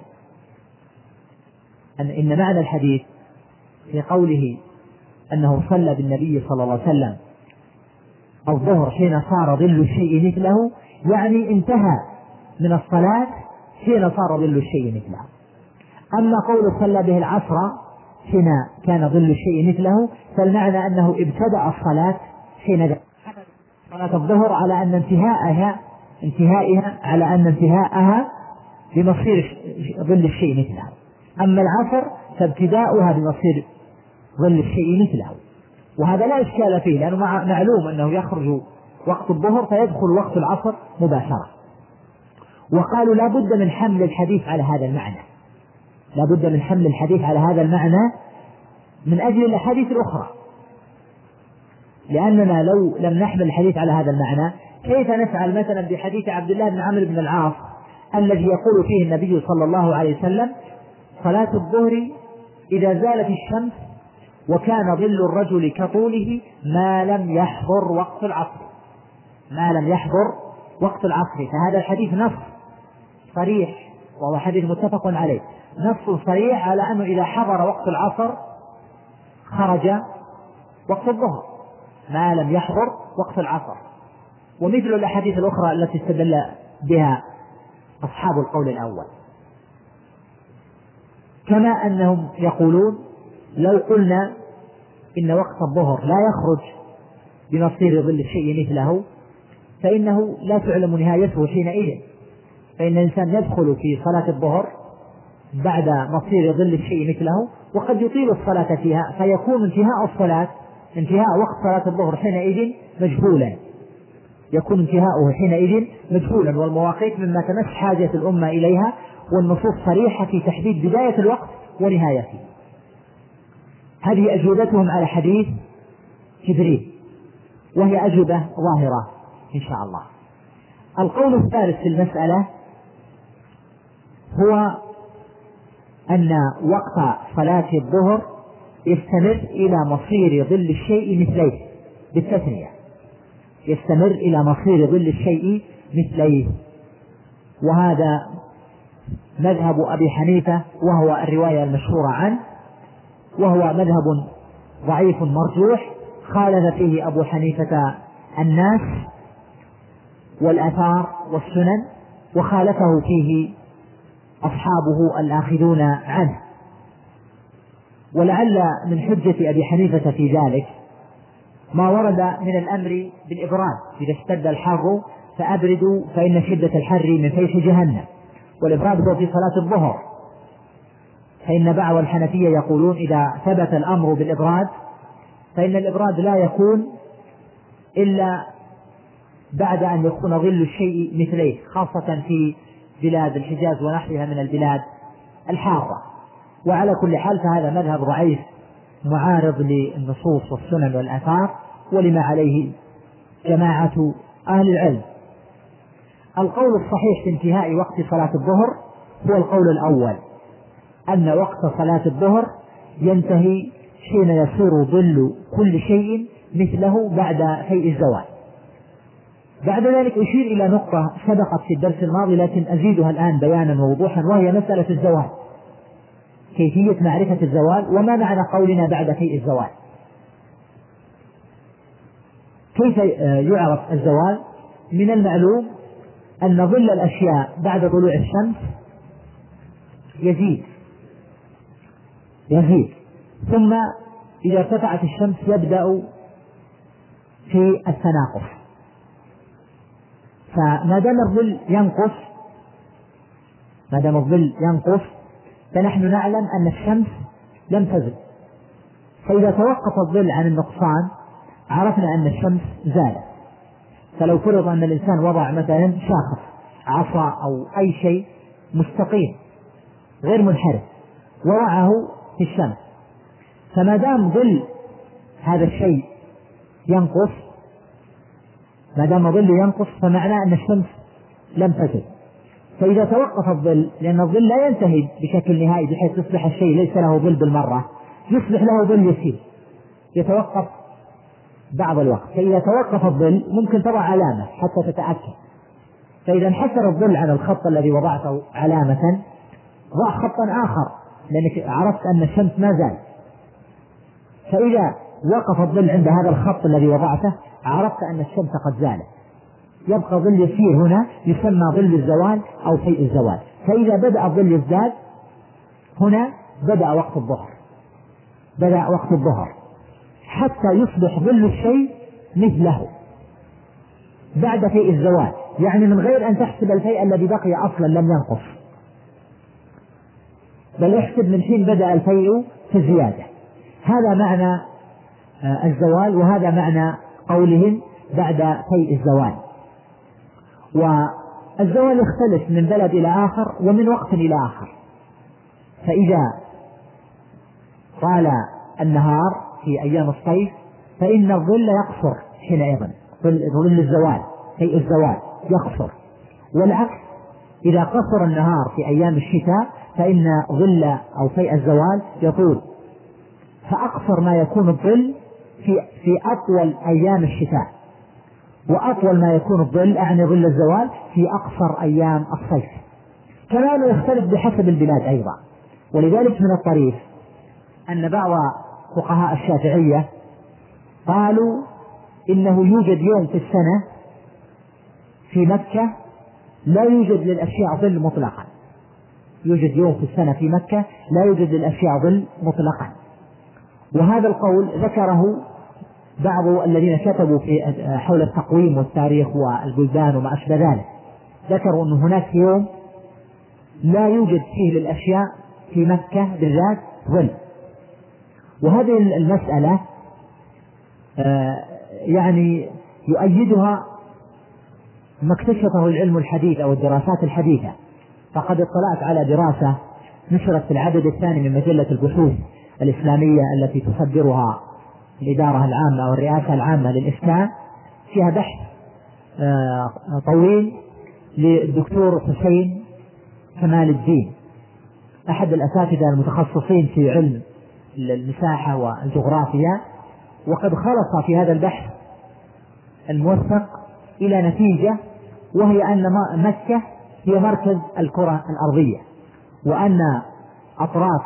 أن إن معنى الحديث في قوله أنه صلى بالنبي صلى الله عليه وسلم الظهر حين صار ظل الشيء مثله، يعني انتهى من الصلاة حين صار ظل الشيء مثله. أما قول صلى به العصر حين كان ظل الشيء مثله فالمعنى أنه ابتدأ الصلاة حين صلاة الظهر على أن انتهاءها انتهائها على أن انتهاءها بمصير ظل الشيء مثله. أما العصر فابتداؤها بمصير ظل الشيء مثله، وهذا لا إشكال فيه لأنه معلوم أنه يخرج وقت الظهر فيدخل وقت العصر مباشرة. وقالوا لا بد من حمل الحديث على هذا المعنى، لا بد من حمل الحديث على هذا المعنى من أجل الأحاديث الأخرى، لأننا لو لم نحمل الحديث على هذا المعنى كيف نفعل مثلا بحديث عبد الله بن عمرو بن العاص الذي يقول فيه النبي صلى الله عليه وسلم صلاة الظهر إذا زالت الشمس وكان ظل الرجل كطوله ما لم يحضر وقت العصر، ما لم يحضر وقت العصر. فهذا الحديث نص صريح وهو حديث متفق عليه، نص صريح على أنه إذا حضر وقت العصر خرج وقت الظهر ما لم يحضر وقت العصر. ومثل الأحاديث الأخرى التي استدل بها أصحاب القول الأول، كما أنهم يقولون لو قلنا إن وقت الظهر لا يخرج بمصير ظل الشيء مثله، فإنه لا تعلم نهايته حينئذ، فإن الإنسان يدخل في صلاة الظهر بعد مصير ظل الشيء مثله، وقد يطيل الصلاة فيها، فيكون انتهاء الصلاة انتهاء وقت صلاة الظهر حينئذ مجهولا، يكون انتهاؤه حينئذ مجهولا، والمواقيت مما تمس حاجة الأمة إليها، والنصوص صريحة في تحديد بداية الوقت ونهايته. هذه أجوبتهم على حديث جبريل، وهي أجوبة ظاهرة إن شاء الله. القول الثالث في المسألة هو أن وقت صلاة الظهر يستمر إلى مصير ظل الشيء مثليه بالتثنية، يستمر إلى مصير ظل الشيء مثليه، وهذا مذهب أبي حنيفة وهو الرواية المشهورة عنه، وهو مذهب ضعيف مرجوح خالف فيه أبو حنيفة الناس والآثار والسنن، وخالفه فيه أصحابه الآخذون عنه. ولعل من حجة أبي حنيفة في ذلك ما ورد من الأمر بالإبراد، إذا اشتد الحر فأبردوا فإن شدة الحر من فيح جهنم، والإبراد هو في صلاة الظهر، فإن بعض الحنفية يقولون إذا ثبت الأمر بالإبراد فإن الإبراد لا يكون إلا بعد أن يكون ظل الشيء مثليه، خاصة في بلاد الحجاز ونحوها من البلاد الحارة. وعلى كل حال فهذا مذهب ضعيف معارض للنصوص والسنن والآثار ولما عليه جماعة أهل العلم. القول الصحيح في انتهاء وقت صلاة الظهر هو القول الأول، أن وقت صلاة الظهر ينتهي حين يصير ظل كل شيء مثله بعد فيء الزوال. بعد ذلك أشير إلى نقطة سبقت في الدرس الماضي لكن أزيدها الآن بيانا ووضوحا، وهي مسألة الزوال، كيفية معرفة الزوال وما معنى قولنا بعد فيء الزوال. كيف يعرف الزوال؟ من المعلوم أن ظل الأشياء بعد طلوع الشمس يزيد يزيد ثم إذا ارتفعت الشمس يبدأ في التناقص، فما دام الظل ينقص ما دام الظل ينقص فنحن نعلم أن الشمس لم تزل، فإذا توقف الظل عن النقصان عرفنا أن الشمس زالت. فلو فرض أن الإنسان وضع مثلا شاخص عصا أو أي شيء مستقيم غير منحرف ووضعه في الشمس، فما دام ظل هذا الشيء ينقص ما دام ظل ينقص فمعناه أن الشمس لم تزل. فإذا توقف الظل، لأن الظل لا ينتهي بشكل نهائي بحيث يصبح الشيء ليس له ظل بالمرة، يصبح له ظل يسير يتوقف بعض الوقت، فإذا توقف الظل ممكن تضع علامة حتى تتأكد، فإذا انحسر الظل على الخط الذي وضعته علامة ضع خطا آخر لأنك عرفت أن الشمس ما زال، فإذا وقف الظل عند هذا الخط الذي وضعته عرفت أن الشمس قد زالت، يبقى ظل يسير هنا يسمى ظل الزوال أو فيء الزوال. فإذا بدأ الظل يزداد هنا بدأ وقت الظهر بدأ وقت الظهر حتى يصبح ظل الشيء مثله بعد فيء الزوال، يعني من غير أن تحسب الفيء الذي بقي أصلا لم ينقص، بل احسب من حين بدأ الفيء في زيادة. هذا معنى الزوال، وهذا معنى قولهم بعد فيء الزوال. والزوال يختلف من بلد إلى آخر ومن وقت إلى آخر، فإذا طال النهار في أيام الصيف فإن الظل يقصر حينئذ، ظل الزوال فيء الزوال يقصر، والعكس إذا قصر النهار في أيام الشتاء فإن ظل أو فيء الزوال يطول، فأقصر ما يكون الظل في, في أطول أيام الشتاء، وأطول ما يكون الظل أعني ظل الزوال في أقصر أيام الصيف. كمان يختلف بحسب البلاد أيضا، ولذلك من الطريف أن بعض فقهاء الشافعية قالوا إنه يوجد يوم في السنة في مكة لا يوجد للأشياء ظل مطلقا، يوجد يوم في السنة في مكة لا يوجد للأشياء ظل مطلقا، وهذا القول ذكره بعض الذين كتبوا في حول التقويم والتاريخ والبلدان وما أشبه ذلك، ذكروا أن هناك يوم لا يوجد فيه للأشياء في مكة بالذات ظل. وهذه المسألة يعني يؤيدها ما اكتشفه العلم الحديث أو الدراسات الحديثة. فقد اطلعت على دراسة نشرت في العدد الثاني من مجلة البحوث الإسلامية التي تصدرها الإدارة العامة أو الرئاسة العامة للإفتاء، فيها بحث طويل للدكتور حسين كمال الدين أحد الأساتذة المتخصصين في علم المساحة والجغرافيا، وقد خلص في هذا البحث الموثق إلى نتيجة، وهي أن مكة هي مركز الكرة الأرضية، وأن أطراف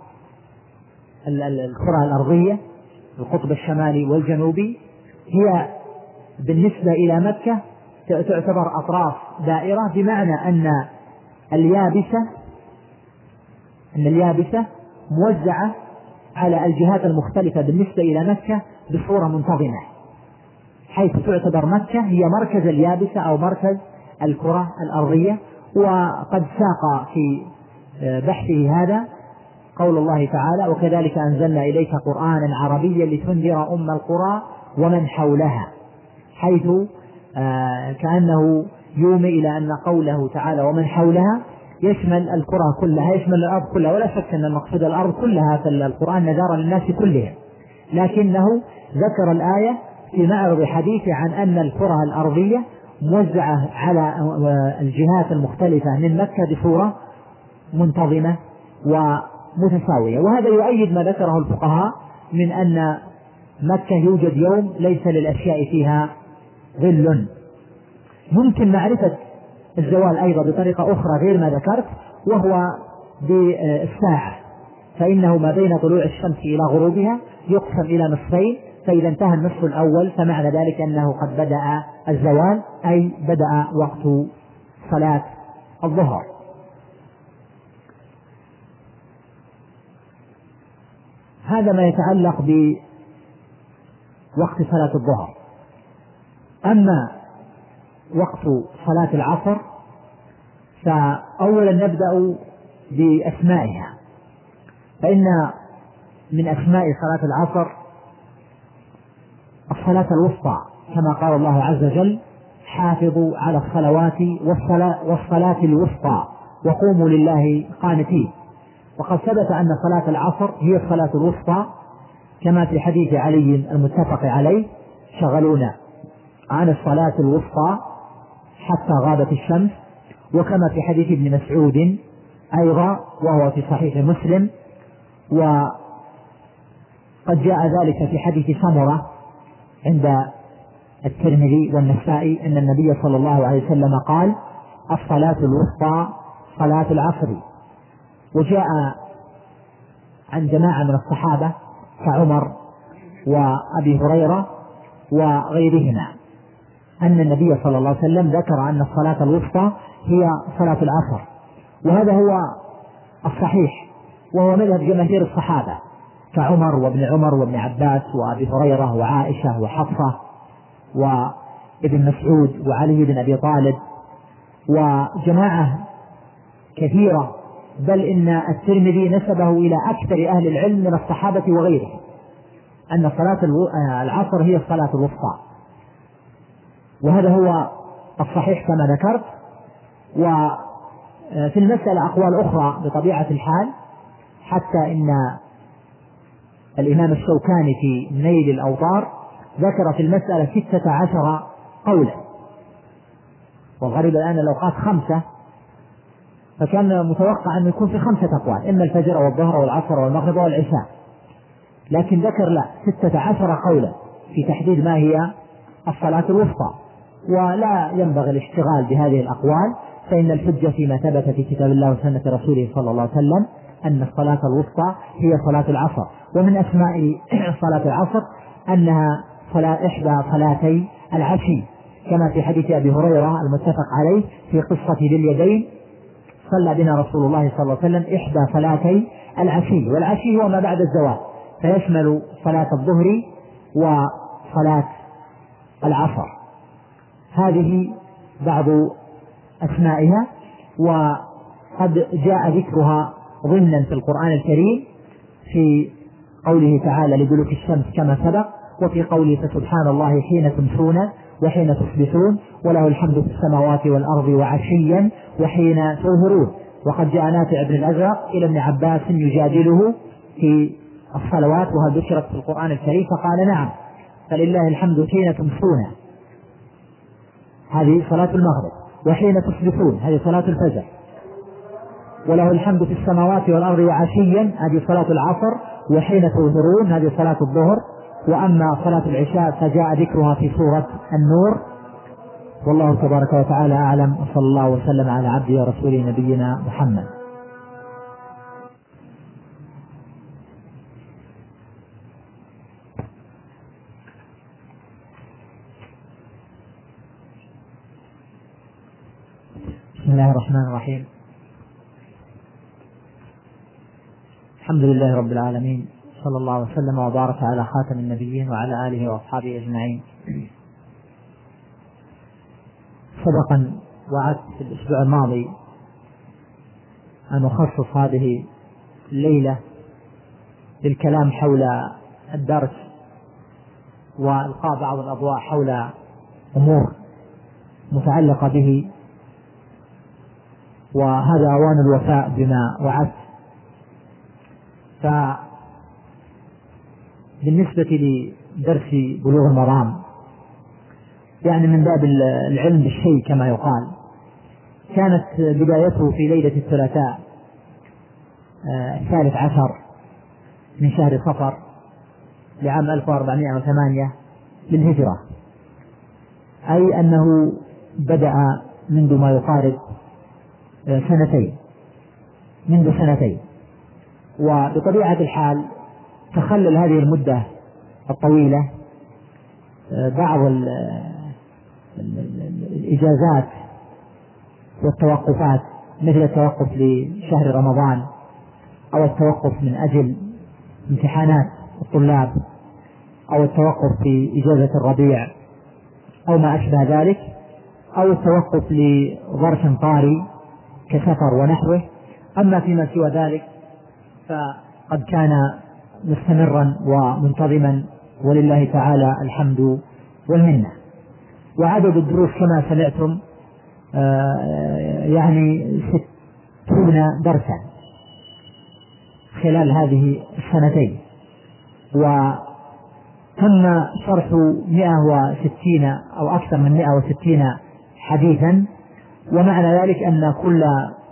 الكرة الأرضية القطب الشمالي والجنوبي هي بالنسبة إلى مكة تعتبر أطراف دائرة، بمعنى أن اليابسة أن اليابسة موزعة على الجهات المختلفة بالنسبة إلى مكة بصورة منتظمة، حيث تعتبر مكة هي مركز اليابسة أو مركز الكرة الأرضية. وقد ساق في بحثه هذا قول الله تعالى: وكذلك أنزلنا إليك قرآنا عربيا لتنذر أم القرى ومن حولها، حيث كأنه يومي إلى أن قوله تعالى ومن حولها يشمل الكرة كلها، يشمل الأرض كلها، ولا شك أن المقصود الأرض كلها في القرآن نذارا للناس كلهم، لكنه ذكر الآية في معرض حديثه عن أن الكرة الأرضية موزعة على الجهات المختلفة من مكة بصورة منتظمة ومتساوية. وهذا يؤيد ما ذكره الفقهاء من أن مكة يوجد يوم ليس للأشياء فيها ظل. يمكن معرفة الزوال أيضا بطريقة أخرى غير ما ذكرت، وهو بالساعة، فإنه ما بين طلوع الشمس إلى غروبها يقسم إلى نصفين، فإذا انتهى النصف الأول فمعنى ذلك أنه قد بدأ الزوال، أي بدأ وقت صلاة الظهر. هذا ما يتعلق بوقت صلاة الظهر. أما وقت صلاة العصر فأولا نبدأ بأسمائها، فإن من أسماء صلاة العصر الصلاة الوسطى، كما قال الله عز وجل: حافظوا على الصلوات والصلاة, والصلاة الوسطى وقوموا لله قانتين. وقد ثبت أن صلاة العصر هي الصلاة الوسطى، كما في حديث علي المتفق عليه: شغلونا عن الصلاة الوسطى حتى غابت الشمس. وكما في حديث ابن مسعود أيضا وهو في صحيح مسلم، وقد جاء ذلك في حديث سمرة عند الترمذي والنسائي أن النبي صلى الله عليه وسلم قال: الصلاة الوسطى صلاة العصر. وجاء عن جماعة من الصحابة كعمر وأبي هريرة وغيرهما أن النبي صلى الله عليه وسلم ذكر أن الصلاة الوسطى هي صلاة العصر، وهذا هو الصحيح، وهو مذهب جماهير الصحابة كعمر وابن عمر وابن عباس وأبي هريرة وعائشة وحفصة وابن مسعود وعلي بن أبي طالب وجماعة كثيرة، بل إن الترمذي نسبه إلى أكثر أهل العلم من الصحابة وغيرهم أن صلاة العصر هي الصلاة الوسطى، وهذا هو الصحيح كما ذكرت. وفي المسألة أقوال أخرى بطبيعة الحال، حتى إن الإمام الشوكاني في نيل الأوطار ذكر في المسألة ستة عشر قولا، والغريب الآن الأوقات خمسة، فكان متوقع أن يكون في خمسة أقوال، إما الفجر والظهر والعصر والمغرب والعشاء، لكن ذكر لا ستة عشر قولا في تحديد ما هي الصلاة الوسطى. ولا ينبغي الاشتغال بهذه الأقوال، فإن الحجة فيما ثبت في كتاب الله وسنة رسوله صلى الله عليه وسلم أن الصلاة الوسطى هي صلاة العصر. ومن أسماء صلاة العصر أنها صلاة إحدى صلاتي العشي، كما في حديث أبي هريرة المتفق عليه في قصة ذي اليدين: صلى بنا رسول الله صلى الله عليه وسلم إحدى صلاتي العشي، والعشي هو ما بعد الزوال، فيشمل صلاة الظهر وصلاة العصر. هذه بعض أسمائها، وقد جاء ذكرها ضمنا في القرآن الكريم في قوله تعالى لدلوك الشمس كما سبق، وفي قوله فسبحان الله حين تمسون وحين تصبحون وله الحمد في السماوات والأرض وعشيا وحين تظهرون. وقد جاء نافع بن الأزرق إلى ابن عباس يجادله في الصلوات وهل ذكرت في القرآن الكريم، فقال نعم، فلله الحمد حين تمسون هذه صلاة المغرب، وحين تصبحون هذه صلاة الفجر، وله الحمد في السماوات والأرض وعشيا هذه صلاة العصر، وحين تظهرون هذه صلاة الظهر. وأما صلاة العشاء فجاء ذكرها في سورة النور. والله تبارك وتعالى أعلم، وصلى الله وسلم على عبده ورسوله نبينا محمد. بسم الله الرحمن الرحيم. الحمد لله رب العالمين، صلى الله وسلم وبارك على خاتم النبيين وعلى آله وأصحابه أجمعين. سبقا وعدت في الأسبوع الماضي أن أخصص هذه الليلة للكلام حول الدرس وإلقاء بعض الأضواء حول أمور متعلقة به، وهذا أوان الوفاء بما وعدت. فبالنسبة لدرس بلوغ المرام، يعني من باب العلم بالشيء كما يقال، كانت بدايته في ليلة الثلاثاء الثالث عشر من شهر صفر لعام ألف وأربعمائة وثمانية للهجرة، أي أنه بدأ منذ ما يقارب سنتين منذ سنتين وبطبيعة الحال تخلل هذه المدة الطويلة بعض الإجازات والتوقفات، مثل التوقف لشهر رمضان أو التوقف من أجل امتحانات الطلاب أو التوقف في إجازة الربيع أو ما أشبه ذلك، أو التوقف لظرف طارئ كسفر ونحوه. أما فيما سوى ذلك فقد كان مستمرا ومنتظما ولله تعالى الحمد والمنة. وعدد الدروس كما سمعتم يعني ستون درسا خلال هذه السنتين، وتم شرح مئة وستين أو أكثر من مئة وستين حديثا. ومعنى ذلك أن كل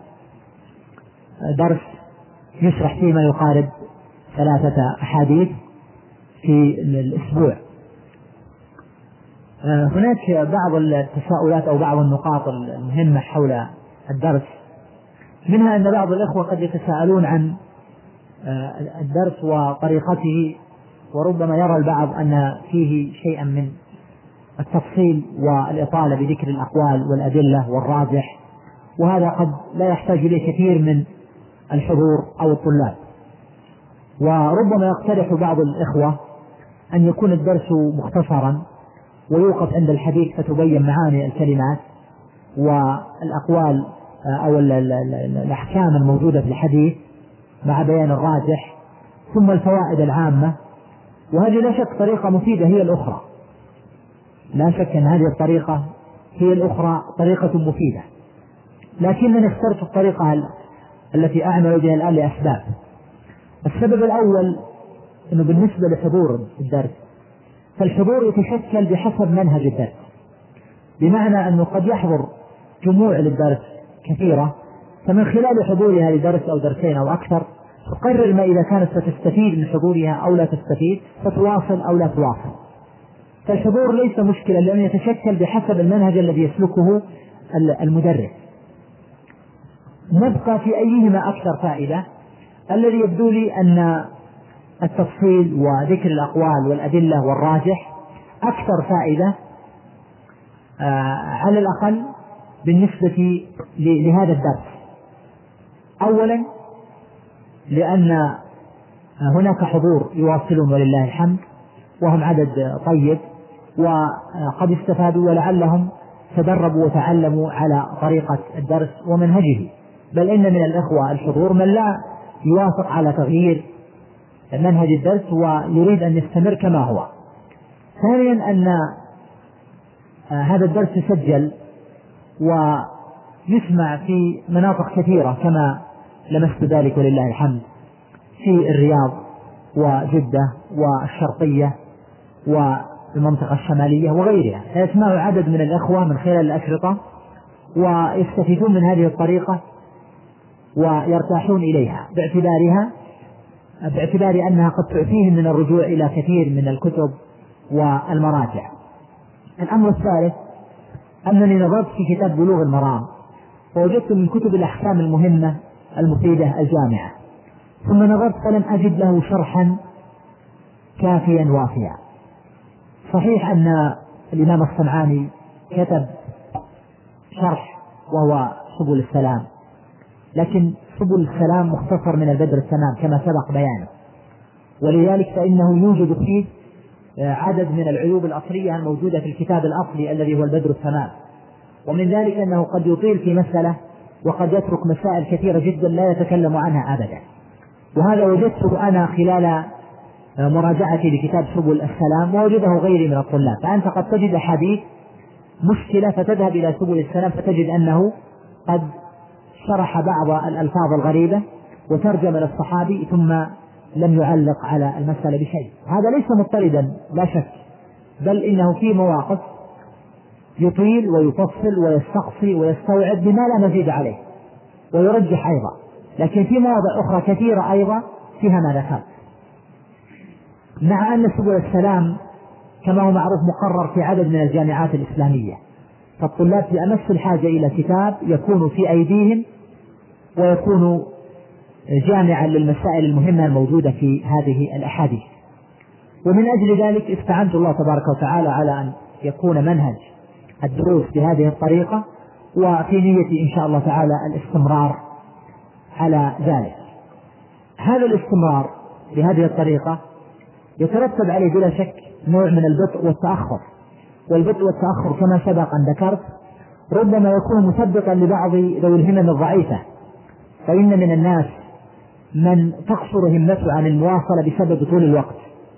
درس يشرح فيما يقارب ثلاثة أحاديث في الأسبوع. هناك بعض التساؤلات أو بعض النقاط المهمة حول الدرس، منها أن بعض الإخوة قد يتساءلون عن الدرس وطريقته، وربما يرى البعض أن فيه شيئا من التفصيل والإطالة بذكر الأقوال والأدلة والراجح، وهذا قد لا يحتاج إليه كثير من الحضور أو الطلاب. وربما يقترح بعض الإخوة أن يكون الدرس مختصرا ويوقف عند الحديث فتبين معاني الكلمات والأقوال أو الأحكام الموجودة في الحديث مع بيان الراجح، ثم الفوائد العامة. وهذه لا شك طريقة مفيدة هي الأخرى، لا شك أن هذه الطريقة هي الأخرى طريقة مفيدة، لكنني اخترت الطريقة التي أعمل بها الآن لأسباب. السبب الأول أنه بالنسبة لحضور الدرس، فالحضور يتشكل بحسب منهج الدرس، بمعنى أنه قد يحضر جموع للدرس كثيرة، فمن خلال حضورها لدرس أو درسين أو أكثر تقرر ما إذا كانت ستستفيد من حضورها أو لا تستفيد، فتواصل أو لا تواصل. فالحضور ليس مشكلة، لأنه يتشكل بحسب المنهج الذي يسلكه المدرس. نبقى في أيهما أكثر فائدة. الذي يبدو لي أن التفصيل وذكر الأقوال والأدلة والراجح أكثر فائدة على الأقل بالنسبة لهذا الدرس. أولا لأن هناك حضور يواصلون ولله الحمد، وهم عدد طيب وقد استفادوا ولعلهم تدربوا وتعلموا على طريقة الدرس ومنهجه، بل إن من الإخوة الحضور من لا يوافق على تغيير منهج الدرس ويريد أن يستمر كما هو. ثانيا أن هذا الدرس يسجل ويسمع في مناطق كثيرة كما لمست ذلك ولله الحمد، في الرياض وجدة والشرقية والمنطقة الشمالية وغيرها، فيسمع عدد من الأخوة من خلال الأشرطة ويستفيدون من هذه الطريقة ويرتاحون إليها باعتبارها باعتبار أنها قد تعفيهم من الرجوع إلى كثير من الكتب والمراجع. الأمر الثالث أنني نظرت في كتاب بلوغ المرام ووجدت من كتب الأحكام المهمة المفيدة الجامعة، ثم نظرت فلم أجد له شرحا كافيا وافيا. صحيح أن الإمام الصنعاني كتب شرح وهو سبل السلام، لكن سبل السلام مختصر من البدر التمام كما سبق بيانه، ولذلك فإنه يوجد فيه عدد من العيوب الأصلية الموجودة في الكتاب الأصلي الذي هو البدر التمام، ومن ذلك أنه قد يطيل في مسألة وقد يترك مسائل كثيرة جدا لا يتكلم عنها أبدا. وهذا وجدته أنا خلال مراجعتي لكتاب سبل السلام ووجده غيري من الطلاب، فأنت قد تجد حديث مشكلة فتذهب إلى سبل السلام فتجد أنه قد شرح بعض الألفاظ الغريبة وترجم للصحابي ثم لم يعلق على المسألة بشيء. هذا ليس مضطردا لا شك، بل إنه في مواقف يطيل ويفصل ويستقصي ويستوعب بما لا مزيد عليه ويرجح أيضا، لكن في مواضع أخرى كثيرة أيضا فيها ما ذكرت. مع أن سبل السلام كما هو معروف مقرر في عدد من الجامعات الإسلامية، فالطلاب في أمس الحاجة إلى كتاب يكون في أيديهم ويكون جامعا للمسائل المهمة الموجودة في هذه الأحاديث. ومن أجل ذلك استعنت الله تبارك وتعالى على أن يكون منهج الدروس بهذه الطريقة، وفي نيتي إن شاء الله تعالى الاستمرار على ذلك. هذا الاستمرار بهذه الطريقة يترتب عليه بلا شك نوع من البطء والتأخر، والبطء والتأخر كما سبق أن ذكرت ربما يكون مثبطا لبعض ذوي الهمم الضعيفة، فإن من الناس من تقصر همته عن المواصلة بسبب طول الوقت.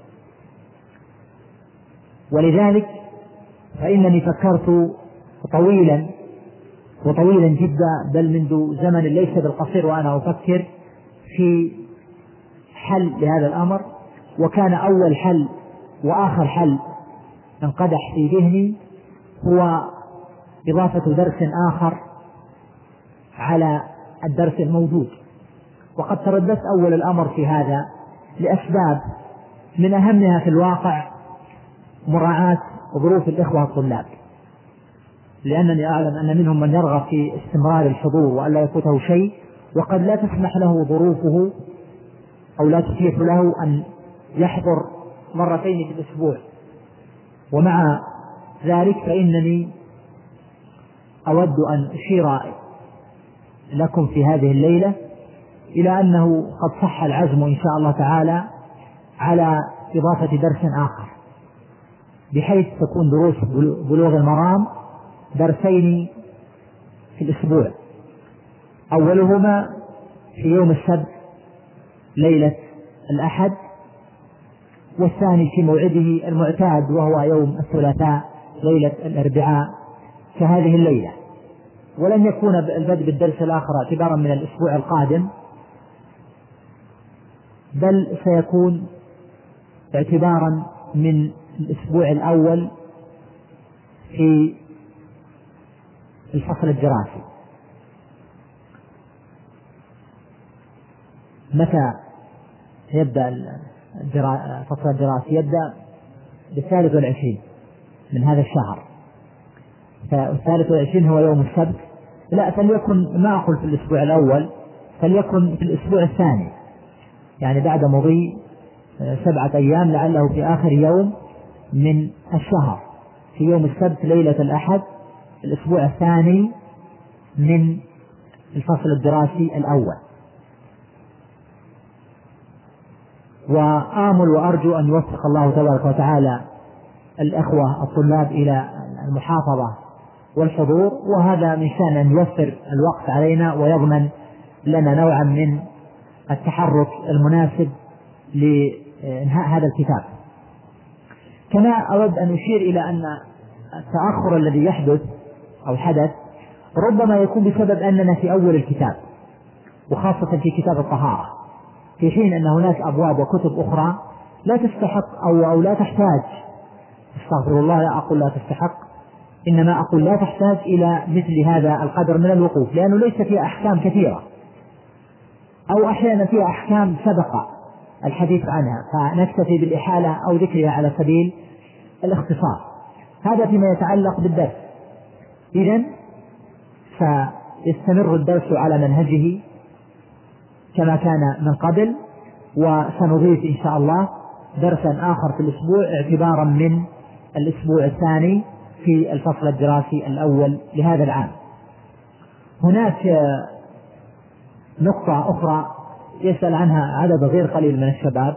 ولذلك فإنني فكرت طويلا وطويلا جدا، بل منذ زمن ليس بالقصير وأنا أفكر في حل لهذا الأمر، وكان أول حل وآخر حل انقدح في ذهني هو إضافة درس آخر على الدرس الموجود. وقد ترددت أول الأمر في هذا لأسباب من أهمها في الواقع مراعاة ظروف الإخوة الطلاب، لأنني أعلم أن منهم من يرغب في استمرار الحضور وألا يفوته شيء، وقد لا تسمح له ظروفه أو لا تتيح له أن يحضر مرتين في الأسبوع. ومع ذلك فإنني أود أن أشير لكم في هذه الليلة إلى أنه قد صح العزم إن شاء الله تعالى على إضافة درس آخر، بحيث تكون دروس بلوغ المرام درسين في الأسبوع، أولهما في يوم السبت ليلة الأحد، والثاني في موعده المعتاد وهو يوم الثلاثاء ليلة الأربعاء كهذه الليلة. ولن يكون البدء بالدرس الآخر اعتبارا من الأسبوع القادم، بل سيكون اعتبارا من الأسبوع الأول في الفصل الدراسي. متى يبدأ الفصل الدراسي؟ يبدأ بالثالث والعشرين من هذا الشهر، فالثالث والعشرين هو يوم السبت. لا، فليكن ما أقول في الأسبوع الأول، فليكن في الأسبوع الثاني، يعني بعد مضي سبعة أيام لعله في آخر يوم من الشهر، في يوم السبت ليلة الأحد الأسبوع الثاني من الفصل الدراسي الأول. وآمل وأرجو أن يوفق الله تبارك وتعالى الأخوة الطلاب إلى المحافظة والحضور، وهذا من شأن أن يوفر الوقت علينا ويضمن لنا نوعا من التحرك المناسب لإنهاء هذا الكتاب. كما أود أن أشير إلى أن التأخر الذي يحدث أو حدث ربما يكون بسبب أننا في أول الكتاب، وخاصة في كتاب الطهارة، في حين أن هناك أبواب وكتب أخرى لا تستحق أو, أو لا تحتاج، استغفر الله، لا أقول لا تستحق، إنما أقول لا تحتاج إلى مثل هذا القدر من الوقوف، لأنه ليس فيها أحكام كثيرة، أو أحيانا فيها أحكام سبق الحديث عنها فنكتفي بالإحالة أو ذكرها على سبيل الاختصار. هذا فيما يتعلق بالدرس. إذن فيستمر الدرس على منهجه كما كان من قبل، وسنضيف إن شاء الله درسا آخر في الأسبوع اعتبارا من الأسبوع الثاني في الفصل الدراسي الأول لهذا العام. هناك نقطة أخرى يسأل عنها عدد غير قليل من الشباب،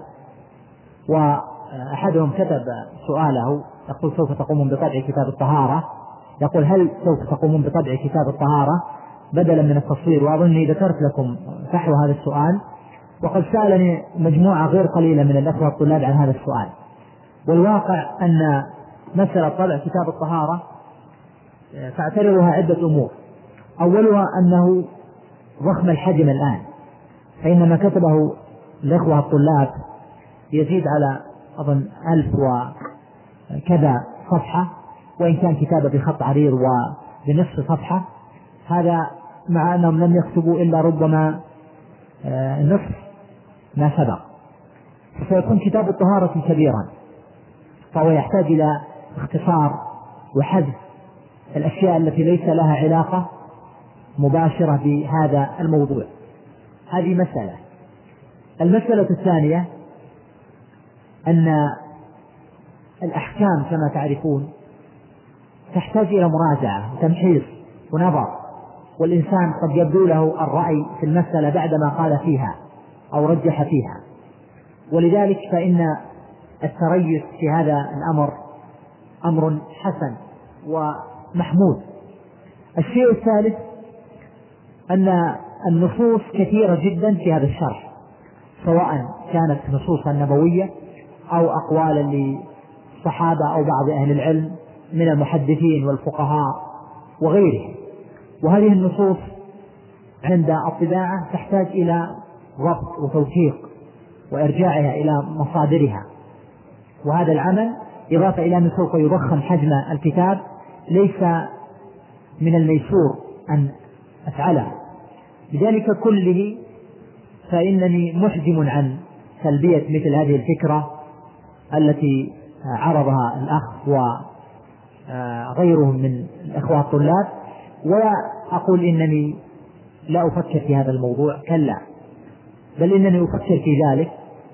وأحدهم كتب سؤاله يقول: سوف تقومون بطبع كتاب الطهارة؟ يقول: هل سوف تقومون بطبع كتاب الطهارة بدلا من التصوير؟ وأظنني ذكرت لكم فحوى هذا السؤال، وقد سألني مجموعة غير قليلة من الأخوة الطلاب عن هذا السؤال. والواقع أن مسألة طبع كتاب الطهارة تعترضها عدة أمور. أولها أنه ضخم الحجم الآن، فإنما كتبه الأخوة الطلاب يزيد على أظن ألف وكذا صفحة، وإن كان كتابة بخط عريض وبنصف صفحة، هذا مع أنهم لم يكتبوا إلا ربما نصف ما سبق، فسيكون كتاب الطهارة كبيرا، فهو يحتاج إلى اختصار وحذف الأشياء التي ليس لها علاقة مباشرة بهذا الموضوع. هذه مسألة. المسألة الثانية أن الأحكام كما تعرفون تحتاج إلى مراجعة وتمحيص ونظر، والإنسان قد يبدو له الرأي في المسألة بعدما قال فيها أو رجح فيها، ولذلك فإن التريث في هذا الأمر أمر حسن ومحمود. الشيء الثالث أن النصوص كثيرة جدا في هذا الشرح، سواء كانت نصوصا نبوية أو أقوالا للصحابة أو بعض أهل العلم من المحدثين والفقهاء وغيرهم، وهذه النصوص عند الطباعة تحتاج إلى ضبط وتوثيق وإرجاعها إلى مصادرها، وهذا العمل إضافة إلى أنه سوف يضخم حجم الكتاب ليس من الميسور أن أفعله. بذلك كله فإنني محجم عن تلبية مثل هذه الفكرة التي عرضها الأخ وغيرهم من الإخوة الطلاب، ولا أقول إنني لا أفكر في هذا الموضوع، كلا، بل إنني أفكر في ذلك،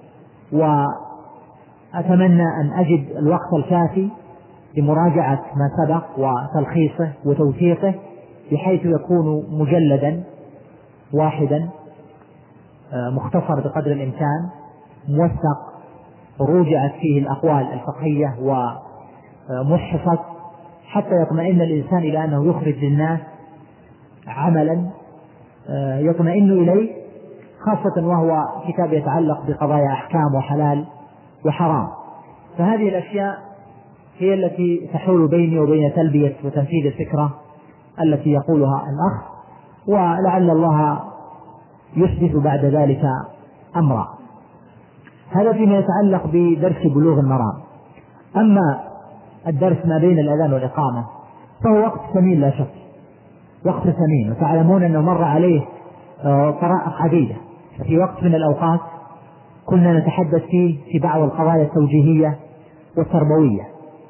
وأتمنى أن أجد الوقت الكافي لمراجعة ما سبق وتلخيصه وتوثيقه بحيث يكون مجلدا واحدا مختصر بقدر الإمكان، موثق، روجعت فيه الأقوال الفقهية ومحصت، حتى يطمئن الإنسان إلى أنه يخرج للناس عملا يطمئن إليه، خاصة وهو كتاب يتعلق بقضايا أحكام وحلال وحرام. فهذه الأشياء هي التي تحول بيني وبين تلبية وتنفيذ الفكرة التي يقولها الأخ، ولعل الله يحدث بعد ذلك أمرا. هذا فيما يتعلق بدرس بلوغ المرام. أما الدرس ما بين الأذان والإقامة فهو وقت ثمين لا شك، وقت ثمين، وتعلمون أنه مر عليه طرائق عديدة. في وقت من الأوقات كنا نتحدث فيه في بعض القضايا التوجيهية والتربوية،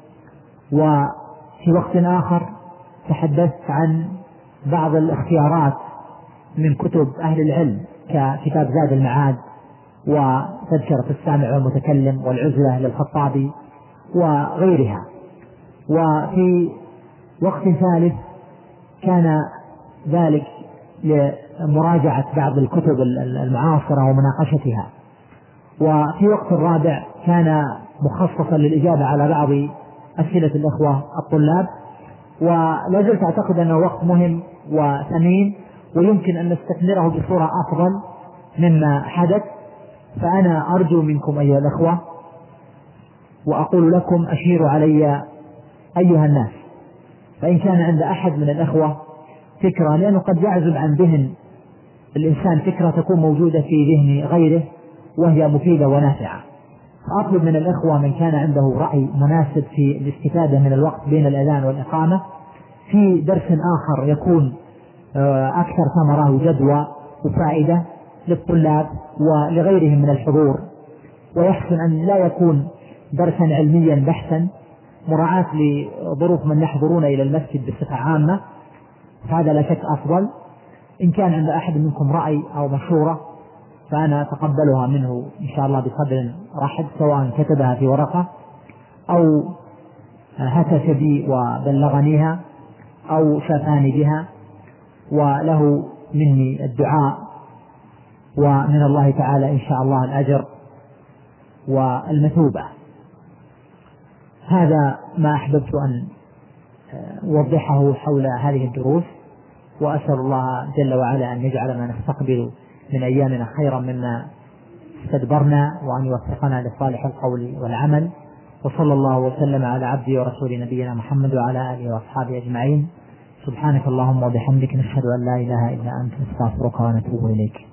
وفي وقت آخر تحدثت عن بعض الاختيارات من كتب أهل العلم ككتاب زاد المعاد وتذكرة السامع والمتكلم والعزلة للخطابي وغيرها. وفي وقت ثالث كان ذلك لمراجعة بعض الكتب المعاصرة ومناقشتها. وفي وقت الرابع كان مخصصا للإجابة على بعض أسئلة الإخوة الطلاب، ولا زلت أعتقد أنه وقت مهم وثمين ويمكن أن نستثمره بصورة أفضل مما حدث. فأنا أرجو منكم أيها الإخوة وأقول لكم أشيروا علي أيها الناس، فإن كان عند أحد من الإخوة فكرة، لأنه قد يعزب عن ذهن الإنسان فكرة تكون موجودة في ذهن غيره وهي مفيدة ونافعة، فأطلب من الإخوة من كان عنده رأي مناسب في الاستفادة من الوقت بين الأذان والإقامة في درس آخر يكون أكثر ثمرة وجدوى وفائدة للطلاب ولغيرهم من الحضور، ويحسن أن لا يكون درسا علميا بحثا مراعاة لظروف من يحضرون إلى المسجد بصفة عامة، هذا لا شك أفضل. إن كان عند أحد منكم رأي أو مشورة فأنا أتقبلها منه إن شاء الله بصدر رحب، سواء كتبها في ورقة أو هتف بي وبلغنيها أو شافاني بها، وله مني الدعاء ومن الله تعالى إن شاء الله الأجر والمثوبة. هذا ما أحببت أن أوضحه حول هذه الدروس، وأسأل الله جل وعلا أن يجعل ما نستقبل من أيامنا خيرا مما استدبرنا، وأن يوفقنا لصالح القول والعمل. وصلى الله وسلم على عبده ورسول نبينا محمد وعلى آله وأصحابه أجمعين. سبحانك اللهم وبحمدك، نشهد أن لا إله إلا أنت، نستغفرك ونتوب إليك.